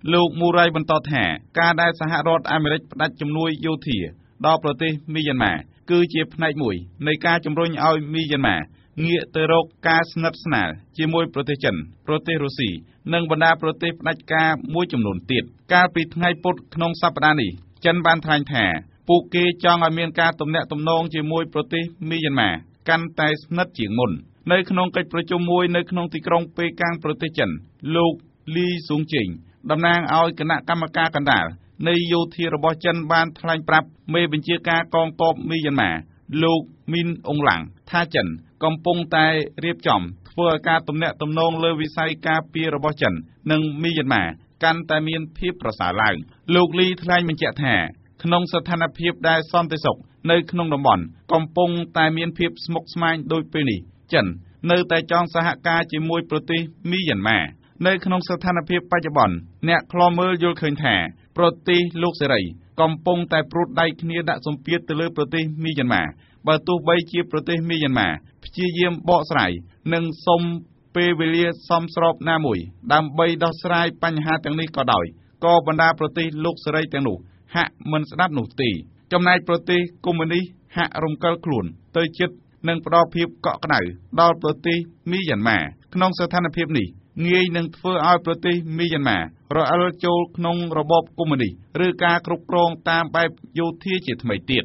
លោកមូរ៉ៃបន្តថាការដែលសហរដ្ឋអាមេរិកផ្តាច់ជំនួយយោធាដល់ប្រទេសមីយ៉ាន់ម៉ាគឺជាផ្នែកមួយនៃការជំរុញឲ្យមីយ៉ាន់ម៉ាងាកទៅរកការស្និទ្ធស្នាលជាមួយប្រទេសចិនប្រទេសរុស្ស៊ីនិងបណ្ដាប្រទេសផ្ដាច់ការមួយចំនួនទៀតកាលពីថ្ងៃពុធក្នុងសប្តាហ៍នេះចិនបានថ្លែងថាពួកគេចង់ឲ្យមានការទំនាក់ទំនងជាមួយប្រទេសមីយ៉ាន់ម៉ាកាន់តែស្និទ្ធជាងមុននៅក្នុងកិច្ចប្រជុំមួយនៅក្នុងទីក្រុងប៉េកាំងប្រទេសចិនលោកលីស៊ុងជេងតំណាងឲ្យគណៈកម្មការកណ្ដាលនៃយោធារបស់ចិនបានថ្លែងប្រាប់មេបញ្ជាការកងទ័ពមីយ៉ាន់ម៉ាលោកមីនអ៊ុងឡាំងថាចិនកំពុងតែរៀបចំធ្វើឲ្យការទំនាក់ទំនងលើវិស័យការពាររបស់ចិននិងមីយ៉ាន់ម៉ាកាន់តែមានភាពប្រសើរឡើងលោកលីថ្លែងបញ្ជាក់ថាក្នុងស្ថានភាពដែលសន្តិសុខនៅក្នុងតំបន់កំពុងតែមានភាពស្មុគស្មាញដូចពេលនេះចិននៅតែចង់សហការជាមួយប្រទេសមីយ៉ាន់ម៉ានៅក្នុងស្ថានភាពបច្ចុប្បន្នអ្នកខ្លាំមើលយល់ឃើញថាប្រទេសលោកសេរីកំពុងតែព្រួតដៃគ្នាដាក់សម្ពាធទៅលើប្រទេសមីយ៉ាន់ម៉ាបើទោះបីជាប្រទេសមីយ៉ាន់ម៉ាព្យាយាមបកស្រាយនិងសុំពេលវេលាសមស្របណាមួយដើម្បីដោះស្រាយបញ្ហាទាំងនេះក៏ដោយក៏បណ្ដាប្រទេសលោកសេរីទាំងនោះហាក់មិនស្ដាប់នោះទេចំណែកប្រទេសកុម្មុយនីសហាក់រំកិលខ្លួនទៅជិតនឹងផ្ដល់ភាពកក់ក្ដៅដល់ប្រទេសមីយ៉ាន់ម៉ាក្នុងស្ថានភាពនេះងាយនឹងធ្វើឲ្យប្រទេសមីយ៉ាន់ម៉ារអិលចូលក្នុងរបបកុម្មុយនីសឬការគ្រប់គ្រងតាមបែបយោធាជាថ្មីទៀត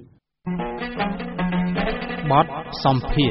បទសម្ភារ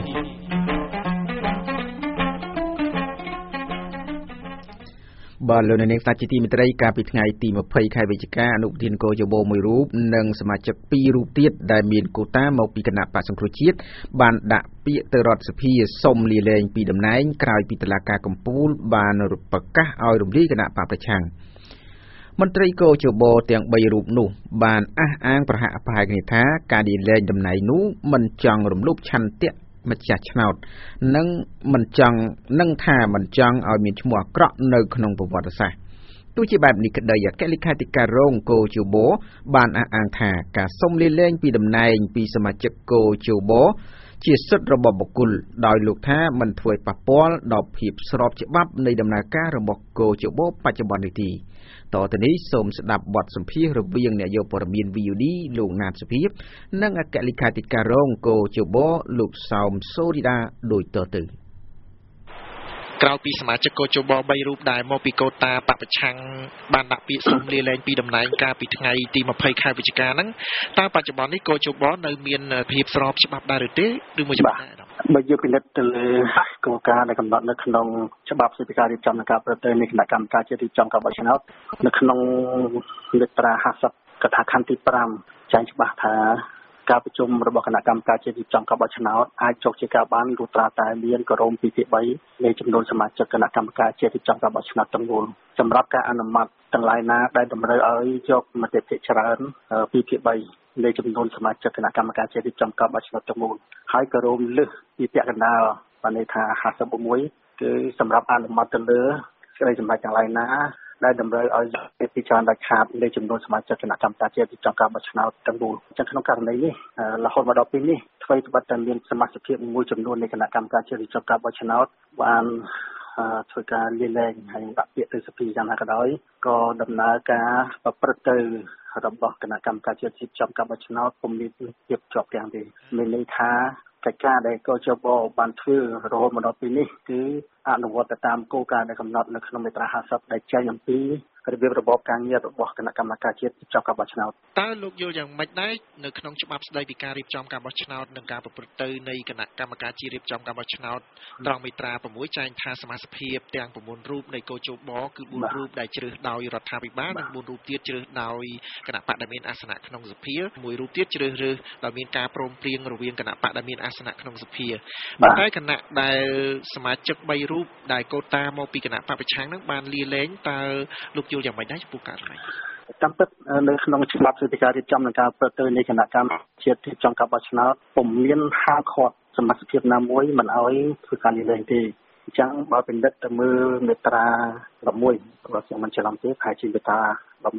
បាទលោកនាងស្ដាប់ជាទីមេត្រីកាលពីថ្ងៃទីម្ភៃខែវិច្ឆិកាអនុប្រធានគយបមួយរូបនិងសមាជិកពីររូបទៀតដែលមានកូតាមកពីគណៈបក្សសង្គ្រោះជាតិបានដាក់ពាក្យទៅរដ្ឋសភាសុំលាលែងពីតំណែងក្រោយពីតុលាការកំពូលបានប្រកាសឲ្យរំលាយគណៈបកប្រឆាំងមន្ត្រីគយបទាំងបីរូបនោះបានអះអាងប្រហាក់ប្រហែលគ្នាថាការលាលែងតំណែងនោះមិនចង់រំលោភឆន្ទៈម្ចាស់ឆ្នោតនិងមិនចង់នឹងថាមិនចង់ឲ្យមានឈ្មោះអាក្រក់នៅក្នុងប្រវត្តិសាស្ត្រទោះជាបែបនេះក្តីអគ្គលេខាធិការរងគោជបបានអះអាងថាការសុំលាលែងពីតំណែងពីសមាជិកគោជបជាសិទ្ធិរបស់បុគ្គលដោយលោកថាមិនធ្វើឲ្យប៉ះពាល់ដល់ភាពស្របច្បាប់នៃដំណើរការរបស់គោជបបច្ចុប្បន្ននេះទេតទៅនេះសូមស្ដាប់បទសម្ភាសន៍រវាងអ្នកយកព័ត៌មាន វី អូ ឌី លោកណាតសុភាពនិងអគ្គលេខាធិការរងគោជបលោកសោមសូរីដាដូចតទៅក្រៅពីសមាជិកគោជបបីរូបដែលមកពីកូតាបពប្រឆាំងបានដាក់ពាក្យសុំលាលែងពីតំណែងកាលពីថ្ងៃទីម្ភៃខែវិច្ឆិកាហ្នឹងតើបច្ចុប្បន្ននេះគោជបនៅមានភាពស្របច្បាប់ដែរឬទេឬមួយច្បាប់ដែរបើយកពិនិត្យទៅលើគោលការណ៍ដែលកំណត់នៅក្នុងច្បាប់ស្តីពីការរៀបចំនៃការប្រតិបត្តិនៃគណៈកម្មការជាតិរៀបចំការបោះឆ្នោតនៅក្នុងមាត្រាห้าสิบកថាខណ្ឌទីห้าចែងច្បាស់ថាការប្រជុំរបស់គណៈកម្មការជាតិរៀបចំការបោះឆ្នោតអាចចុះជាការបានលុះត្រាតែមានគោរមពីភាគបីនៃចំនួនសមាជិកគណៈកម្មការជាតិរៀបចំការបោះឆ្នោតទាំងមូលសម្រាប់ការអនុម័តទាំងឡាយណាដែលតម្រូវឲ្យយកមតិភាគច្រើនពីភាគបីនៃចំនួនសមាជិកគណៈកម្មការជាតិរៀបចំការបោះឆ្នោតទាំងមូលហើយក៏រួមលើសពីពាក្យកណ្ដាលបានន័យថាห้าสิบหกគឺសម្រាប់អនុម័តទៅលើសេចក្តីសម្រេចទាំងឡាយណាដែលតម្រូវឲ្យពីពិចារណាដាច់ខាតនៃចំនួនសមាជិកគណៈកម្មការជាតិរៀបចំការបោះឆ្នោតទាំងមូលអញ្ចឹងក្នុងករណីនេះរហូតមកដល់ពេលនេះអ្វីត្បិតតែមានសមាជិកមួយចំនួននៃគណៈកម្មការជាតិរៀបចំការបោះឆ្នោតបានធ្វើការលាលែងហើយដាក់ពាក្យទៅសភាយ៉ាងណាក៏ដោយក៏ដំណើរការប្រព្រឹត្តទៅរបស់គណៈកម្មការជាតិរៀបចំការបោះឆ្នោតពុំមានភាពជាប់គាំងទេមានន័យថាកិច្ចការដែលកោជបបានធ្វើរហូតមកដល់ពេលនេះគឺអនុវត្តទៅតាមគោលការណ៍ដែលកំណត់នៅក្នុងមាត្រាห้าสิบដែលចែងអំពីរបៀបរបបការងាររបស់គណៈកម្មការជាតិរៀបចំការបោះឆ្នោតតើលោកយល់យ៉ាងម៉េចដែរនៅក្នុងច្បាប់ស្តីពីការរៀបចំការបោះឆ្នោតនិងការប្រព្រឹត្តទៅនៃគណៈកម្មការជាតិរៀបចំការបោះឆ្នោតត្រង់មាត្រាsáuចែងថាសមាជិកទាំង៩រូបនៃកោជបគឺបួនរូបដែលជ្រើសដោយរដ្ឋាភិបាលនិងបួនរូបទៀតជ្រើសដោយគណៈបកដែលមានអាសនៈក្នុងសភាមួយរូបទៀតជ្រើសរើសដោយមានការព្រមព្រៀងរវាងគណៈបកដែលមានអាសនៈក្នុងសភាប៉ុន្តែគណៈដែលសមាជិកបីរូបដែលកូតាមកពីគណៈបកប្រឆាំងនឹងបានលាលែងតើលោកយល់យ៉ាងម៉េចដែរចំពោះករណីតាមពិតនៅក្នុងច្បាប់ស្តីពីការរៀបចំនិងការប្រតិបត្តិនៃគណៈកម្មការជាតិរៀបចំការបោះឆ្នោតពុំមានហាមឃាត់សមាជិកណាមួយមិនឲ្យធ្វើការលាលែងទេអញ្ចឹងបើពិនិត្យទៅមើលមាត្រាsáuបើខ្ញុំមិនច្រឡំទេប្រហែលជាមាត្រាsáu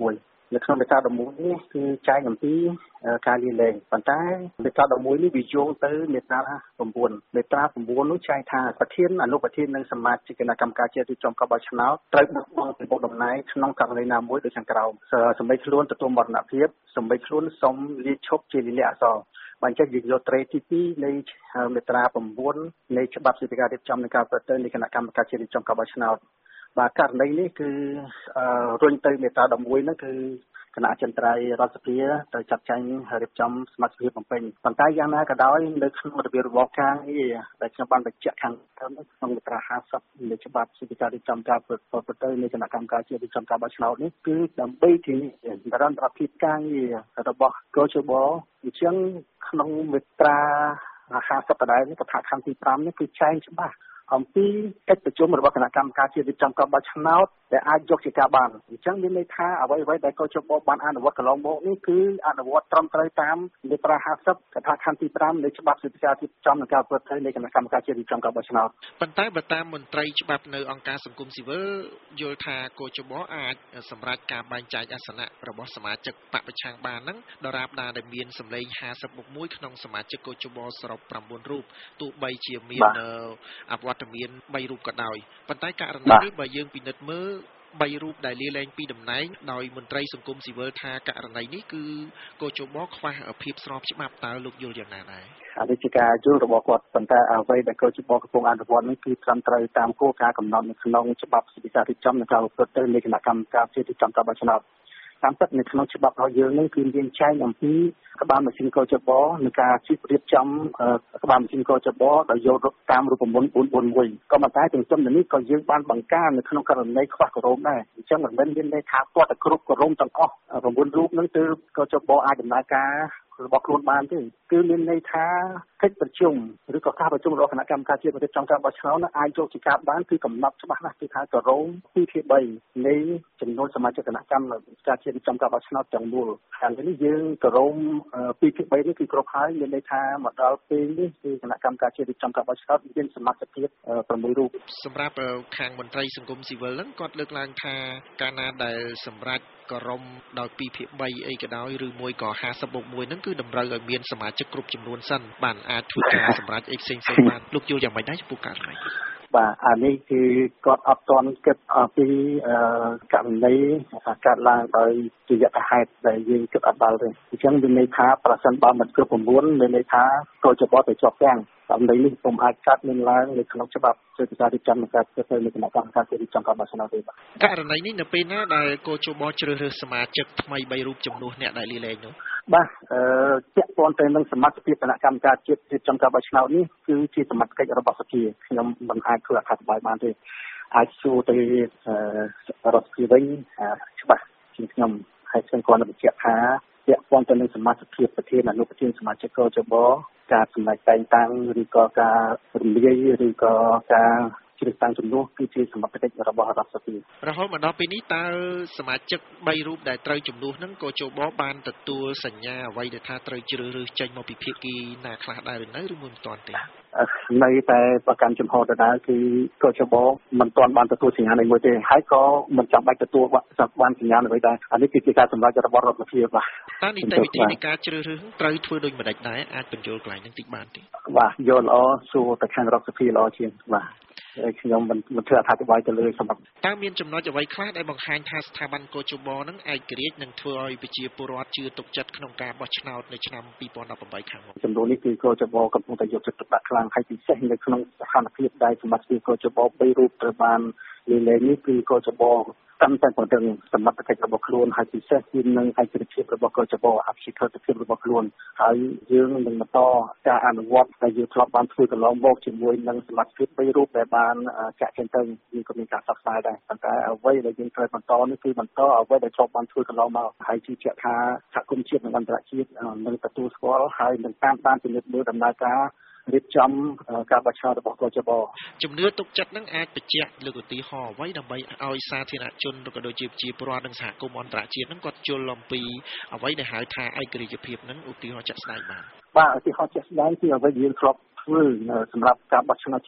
នៅក្នុងមេត្រាដប់មួយនេះគឺចែកអំពីការលាលែងប៉ុន្តែមេត្រាដប់មួយនេះវាយោងទៅមេត្រា9មេត្រា9នោះចែកថាប្រធានអនុប្រធាននិងសមាជិកគណៈកម្មការជាតិរៀបចំការបោះឆ្នោតត្រូវបោះបង់ពីមុខតំណែងក្នុងករណីណាមួយដូចខាងក្រោមសម្រាប់ខ្លួនទទួលមរណភាពសម្រាប់ខ្លួនសុំលាឈប់ជាលិលាអក្សរបញ្ជាក់យើងយកត្រេទីពីរនៃមេត្រា9នៃច្បាប់សិទ្ធិការរៀបចំនៃការប្រតិបត្តិនៃគណៈកម្មការជាតិរៀបចំការបោះឆ្នោតបាទករណីនេះគឺរុញទៅមេត្រាដប់មួយហ្នឹងគឺគណៈអចិន្ត្រៃយ៍រដ្ឋសភាទៅចាត់ចែងរៀបចំសមាជិកភាពបំពេញប៉ុន្តែយ៉ាងណាក៏ដោយនៅក្នុងរបៀបរបបការងារដែលខ្ញុំបានបញ្ជាក់ខាងដើមក្នុងមាត្រាห้าสิบនៃច្បាប់សិទ្ធិការរៀបចំការប្រតិបត្តិនៃគណៈកម្មការជាតិរៀបចំការបោះឆ្នោតនេះគឺដើម្បីធានានិរន្តរភាពការងាររបស់កោជបអញ្ចឹងក្នុងមាត្រាห้าสิบដដែលនេះកថាខណ្ឌទី5នេះគឺចែងច្បាស់អំពីកិច្ចប្រជុំរបស់គណៈកម្មការជាតិរៀបចំការបោះឆ្នោតដែលអាចយកជាការបានអញ្ចឹងមានន័យថាអ្វីៗដែលកោជបបានអនុវត្តកន្លងមកនេះគឺអនុវត្តត្រឹមត្រូវតាមមាត្រាห้าสิบកថាខណ្ឌទី5នៃច្បាប់សិទ្ធិការរៀបចំនិងការប្រតិបត្តិនៃគណៈកម្មការជាតិរៀបចំការបោះឆ្នោតប៉ុន្តែបើតាមមន្ត្រីច្បាប់នៅអង្គការសង្គមស៊ីវិលយល់ថាកោជបអាចសម្រេចការបែងចែកអាសនៈរបស់សមាជិកបកប្រឆាំងបានហ្នឹងដរាបណាដែលមានសម្លេងห้าสิบបូកមួយក្នុងសមាជិកកោជបសរុប9រូបទោះបីជាមានអវត្តមាន3រូបក៏ដោយប៉ុន្តែករណីនេះបើយើងពិនិត្យមើលបីរូបដែលលាលែងពីតំណែងដោយមន្ត្រីសង្គមស៊ីវិលថាករណីនេះគឺកោជបខ្វះភាពស្របច្បាប់តើលោកយល់យ៉ាងណាដែរអានេះជាការយល់របស់គាត់ប៉ុន្តែអ្វីដែលកោជបកំពុងអនុវត្តនេះគឺត្រឹមត្រូវតាមគោលការណ៍កំណត់នៅក្នុងច្បាប់សិទ្ធិការរៀបចំនិងការប្រព្រឹត្តទៅនៃគណៈកម្មការជាតិរៀបចំការបោះឆ្នោតតាមពិតនៅក្នុងច្បាប់របស់យើងនេះគឺមានចែងអំពីក្បាលម៉ាស៊ីនកោជបនិងការជិះរៀបចំក្បាលម៉ាស៊ីនកោជបដោយយកតាមរូបមន្តbốn bốn mộtក៏ប៉ុន្តែទន្ទឹមនឹងនេះក៏យើងបានបង្ការនៅក្នុងករណីខ្វះគោរមដែរអញ្ចឹងមិនមែនមានន័យថាគាត់តែគ្រប់គោរមទាំងអស់9រូបហ្នឹងទើបកោជបអាចដំណើរការរបស់ខ្លួនបានទេគឺមានន័យថាកិច្ចប្រជុំឬក៏ការប្រជុំរបស់គណៈកម្មការជាតិរៀបចំការបោះឆ្នោតនោះអាចយកជាការបានគឺកំណត់ច្បាស់ណាស់គឺថាគោរមtwoភាគ3នៃចំនួនសមាជិកគណៈកម្មការជាតិរៀបចំការបោះឆ្នោតទាំងមូលហើយនេះយើងគោរមtwoភាគ3នេះគឺគ្រប់ហើយមានន័យថាមកដល់ពេលនេះគឺគណៈកម្មការជាតិរៀបចំការបោះឆ្នោតមានសមាជិកភាព6រូបសម្រាប់ខាងមន្ត្រីសង្គមស៊ីវិលហ្នឹងគាត់លើកឡើងថាកាលណាដែលសម្រាប់គោរមដោយtwoភាគ3អីក៏ដោយឬមួយក៏ห้าสิบบូកមួយហ្នឹងគឺតម្រូវឲ្យមានសមាជិកគ្រប់ចំនួនសិនបានអាចធ្វើការសម្រេចអីផ្សេងៗបានលោកយល់យ៉ាងម៉េចដែរចំពោះករណីនេះបាទអានេះគឺគាត់អត់ទាន់គិតអំពីករណីកើតឡើងដោយជាយថាហេតុដែលយើងគិតអត់ដល់ទេអញ្ចឹងវាន័យថាប្រសិនបើមិនគ្រប់9មានន័យថាកោជបទៅជាប់ទាំងករណីនេះពុំអាចកាត់មានឡើងនៅក្នុងច្បាប់សិទ្ធិការរៀបចំការធ្វើទៅនៃគណៈកម្មការរៀបចំការបោះឆ្នោតទេបាទករណីនេះនៅពេលណាដែលកោជបជ្រើសរើសសមាជិកថ្មី3រូបចំនួនអ្នកដែលលាលែងនោះបាទអឺពាក់ព័ន្ធទៅនឹងសមត្ថភាពគណៈកម្មការជាតិរៀបចំការបោះឆ្នោតនេះគឺជាសមត្ថកិច្ចរបស់សភាខ្ញុំមិនអាចធ្វើអធិប្បាយបានទេអាចសួរទៅរដ្ឋសភាវិញច្បាស់ជាងខ្ញុំហើយខ្ញុំគាត់នឹងបញ្ជាក់ថាពាក់ព័ន្ធទៅនឹងសមត្ថភាពប្រធានអនុប្រធានសមាជិកកោជបការសម្ដែងតែងតាំងឬក៏ការរំលាយឬក៏ការជ្រើសតាំងជំនួសគឺជាសមត្ថកិច្ចរបស់រដ្ឋសភារហូតមកដល់ពេលនេះតើសមាជិក3រូបដែលត្រូវជំនួសហ្នឹងកោជបបានទទួលសញ្ញាអ្វីដែលថាត្រូវជ្រើសរើសចេញមកពីភាគីណាខ្លះដែរឬនៅឬមិនទាន់ទេនៅតែប្រកាន់ចំហដដែលគឺកោជបមិនទាន់បានទទួលសញ្ញាអ្វីមួយទេហើយក៏មិនចាំបាច់ទទួលបានសញ្ញាអ្វីដែរអានេះគឺជាការសម្រេចរបស់រដ្ឋសភាបាទតើនីតិវិធីនៃការជ្រើសរើសត្រូវធ្វើដូចម្តេចដែរអាចបញ្យល់កន្លែងហ្នឹងតិចបានទេបាទយល់ល្អសួរទៅខាងរដ្ឋសភាល្អជាងបាទខ្ញុំមិនមិនធ្វើអធិប្បាយទៅលើសម្រាប់តើមានចំណុចអ្វីខ្លះដែលបង្ហាញថាស្ថាប័នកោជបនឹងឯករាជ្យនឹងធ្វើឲ្យប្រជាពលរដ្ឋជឿទុកចិត្តក្នុងការបោះឆ្នោតនៅឆ្នាំtwo thousand eighteenខាងមុខចំនួននេះគឺកោជបកំពុងតែយកចិត្តទុកដាក់ខ្លាំងហើយពិសេសនៅក្នុងស្ថានភាពដែលសមាជិកកោជប3រូបត្រូវបានលាលែងនេះគឺកោជបតាមតែប៉ុណ្ណឹងសមត្ថកិច្ចរបស់ខ្លួនហើយពិសេសគឺនឹងឯករាជ្យភាពរបស់កោជបអភិសិទ្ធភាពរបស់ខ្លួនហើយយើងនឹងបន្តការអនុវត្តដែលយើងធ្លាប់បានធ្វើកន្លងមកជាមួយនឹងសមាជិក3រូបដែលបានចាក់ចេញទៅវាក៏មានការផ្សព្វផ្សាយដែរប៉ុន្តែអ្វីដែលយើងត្រូវបន្តនេះគឺបន្តអ្វីដែលធ្លាប់បានធ្វើកន្លងមកហើយជឿជាក់ថាសហគមន៍ជាតិនិងអន្តរជាតិនឹងទទួលស្គាល់ហើយនឹងតាមដានពិនិត្យមើលដំណើរការរៀបចំការបោះឆ្នោតរបស់កោជបជំនឿទុកចិត្តនឹងអាចបញ្ជាក់លើកឧទាហរណ៍អ្វីដើម្បីឲ្យសាធារណជនឬក៏ដូចជាប្រជាពលរដ្ឋនិងសហគមន៍អន្តរជាតិនឹងគាត់យល់អំពីអ្វីដែលហៅថាឯករាជ្យភាពនឹងឧទាហរណ៍ជាក់ស្ដែងបានបាទឧទាហរណ៍ជាក់ស្ដែងគឺអ្វីដែលយើងធ្លាប់ធ្វើសម្រាប់ការបោះឆ្នោតជ្រើស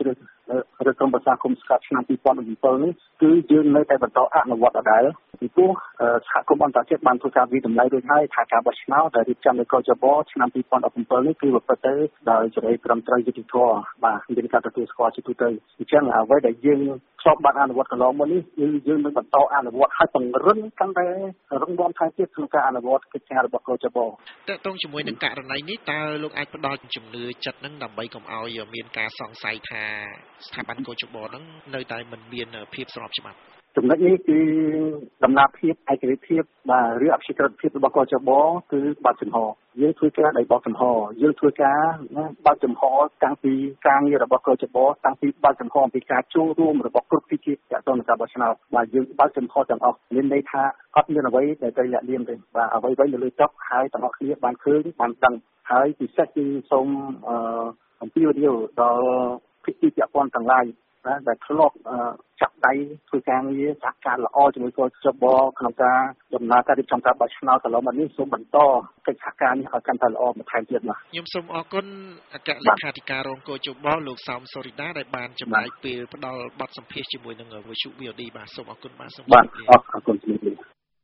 ឬក្រុមប្រឹក្សាគុំស្កាត់ឆ្នាំពីរពាន់bảyនេះគឺយើងនៅតែបន្តអនុវត្តដដែលពីព្រោះសហគមន៍អន្តរជាតិបានធ្វើការវិតម្លៃរួចហើយថាការបោះឆ្នោតដែលរៀបចំដោយកោជបឆ្នាំពីរពាន់bảyនេះគឺប្រព្រឹត្តទៅដោយសេរីត្រឹមត្រូវយុត្តិធម៌បាទមានការទទួលស្គាល់ជាទូទៅអញ្ចឹងអ្វីដែលយើងធ្លាប់បានអនុវត្តកន្លងមកនេះគឺយើងនឹងបន្តអនុវត្តឲ្យពង្រឹងកាន់តែរឹងមាំថែមទៀតក្នុងការអនុវត្តកិច្ចការរបស់កោជបតើតើតើជាមួយនឹងករណីនេះតើលោកអាចផ្ដល់ជំនឿចិត្តនឹងដើម្បីកុំឲ្យមានការសង្ស័យថាស្ថាប័នកោជបនឹងនៅតែមិនមានភាពស្របច្បាប់ចំណុចនេះគឺដំណាភាពឯករាជ្យភាពបាទឬអភិក្រិតភាពរបស់កោជបគឺបើកចំហយើងធ្វើការដោយបើកចំហយើងធ្វើការបើកចំហតាំងពីការងាររបស់កោជបតាំងពីបើកចំហអំពីការចូលរួមរបស់គ្រប់ភាគីទាក់ទងនឹងការបោះឆ្នោតបាទយើងបើកចំហទាំងអស់មានន័យថាអត់មានអ្វីដែលត្រូវលាក់លៀមទេបាទអ្វីៗនៅលើតុហើយទាំងអស់គ្នាបានឃើញបានដឹងហើយពិសេសគឺសូមអំពាវនាវដល់ភាគីពាក់ព័ន្ធទាំងឡាយដែលធ្លាប់ចាប់ដៃធ្វើការងារសហការល្អជាមួយកោជបក្នុងការដំណើរការរៀបចំការបោះឆ្នោតកន្លងមកនេះសូមបន្តកិច្ចសហការនេះឲ្យកាន់តែល្អបន្ថែមទៀតបាទខ្ញុំសូមអរគុណអគ្គលេខាធិការរងកោជបលោកសោមសូរីដាដែលបានចំណាយពេលផ្ដល់បទសម្ភាសន៍ជាមួយនឹងវិទ្យុ វី អូ ឌី បាទសូមអរគុណបាទសូមបាទអរគុណជំរាបលា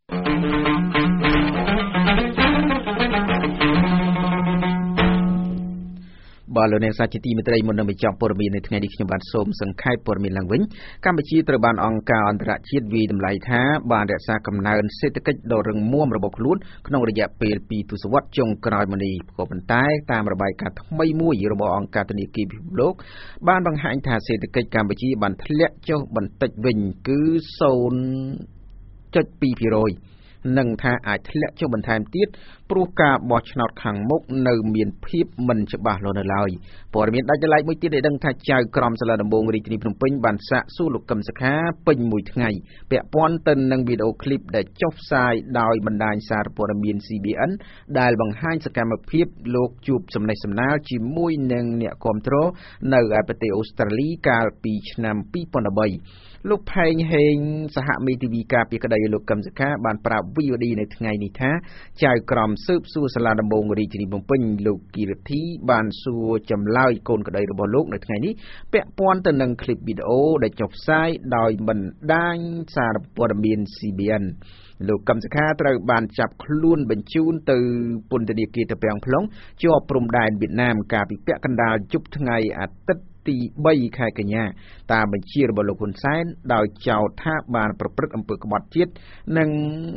បាទលោកអ្នកសាជាទីមេត្រីមុននឹងបញ្ចប់ព័ត៌មាននៅថ្ងៃនេះខ្ញុំបាទសូមសង្ខេបព័ត៌មានឡើងវិញកម្ពុជាត្រូវបានអង្គការអន្តរជាតិវិយតម្លៃថាបានរក្សាកំណើនសេដ្ឋកិច្ចដ៏រឹងមាំរបស់ខ្លួនក្នុងរយៈពេលពីរទសវត្សរ៍ចុងក្រោយមកនេះក៏ប៉ុន្តែតាមរបាយការណ៍ថ្មីមួយរបស់អង្គការធនាគារពិភពលោកបានបង្ហាញថាសេដ្ឋកិច្ចកម្ពុជាបានធ្លាក់ចុះបន្តិចវិញគឺ ศูนย์จุดสอง ភាគរយនឹងថាអាចធ្លាក់ចុះបន្ថែមទៀតព្រោះការបោះឆ្នោតខាងមុខនៅមានភាពមិនច្បាស់លាស់នៅឡើយព័ត៌មានដាច់ដライមួយទៀតដែលដឹងថាចៅក្រមសាលាដំបងរាជធានីភ្នំពេញបានសាកសួរលោកកឹមសុខាពេញមួយថ្ងៃពាក់ព័ន្ធទៅនឹងវីដេអូឃ្លីបដែលចុះផ្សាយដោយបណ្ដាញសារព័ត៌មាន ซี บี เอ็น ដែលបង្ហាញសកម្មភាពលោកជួបសំណេះសំណាលជាមួយនឹងអ្នកគាំទ្រនៅឯប្រទេសអូស្ត្រាលីកាលពីឆ្នាំពីរពាន់បីលោកផែងហេងសហមេធាវីការពីក្តីលោកកឹមសុខាបានប្រាប់ វី អូ ឌី នៅថ្ងៃនេះថាចៅក្រមស៊ើបសួរសាលាដំបងរាជធានីភ្នំពេញលោកគីរិទ្ធីបានសួរចម្លើយកូនក្តីរបស់លោកនៅថ្ងៃនេះពាក់ព័ន្ធទៅនឹងคลิปវីដេអូដែលចុះផ្សាយដោយបណ្ដាញសារព័ត៌មាន ซี บี เอ็น លោកកឹមសុខាត្រូវបានចាប់ខ្លួនបញ្ជូនទៅពន្ធនាគារតាពាំង plong ជាប់ព្រំដែនវៀតណាមកាលពីពាក់កណ្ដាលយប់ថ្ងៃអាទិត្យទីបីខែកញ្ញាតាមបញ្ជារបស់លោកហ៊ុនសែនដោយចោទថាបានប្រព្រឹត្តអំពើក្បត់ជាតិនិង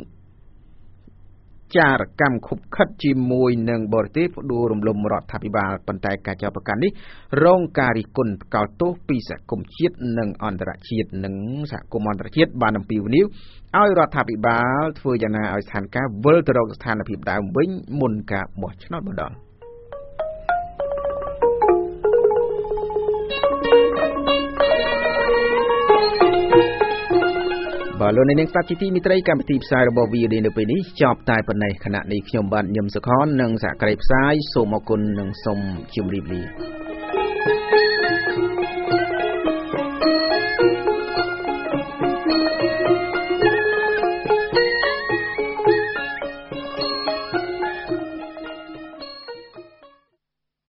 ចារកម្មខុបខិតជាមួយនឹងបរទេសផ្ដួលរំលំរដ្ឋាភិបាលប៉ុន្តែការចោទប្រកាន់នេះរងការរិះគន់កោតទោសពីសហគមន៍ជាតិនិងអន្តរជាតិនិងសហគមន៍អន្តរជាតិបានអំពាវនាវឲ្យរដ្ឋាភិបាលធ្វើយ៉ាងណាឲ្យស្ថានភាពវិលទៅរកស្ថានភាពដើមវិញមុនការបោះឆ្នោតម្ដងបាទលោកអ្នកនាងស្ដាប់ជាទីមេត្រីកម្មវិធីផ្សាយរបស់ វី អូ ឌី នៅពេលនេះចប់តែប៉ុណ្ណេះខណៈនេះខ្ញុំបាទញឹមសុខននិងសហការីផ្សាយសូមអរគុណនិងសូមជម្រាបលា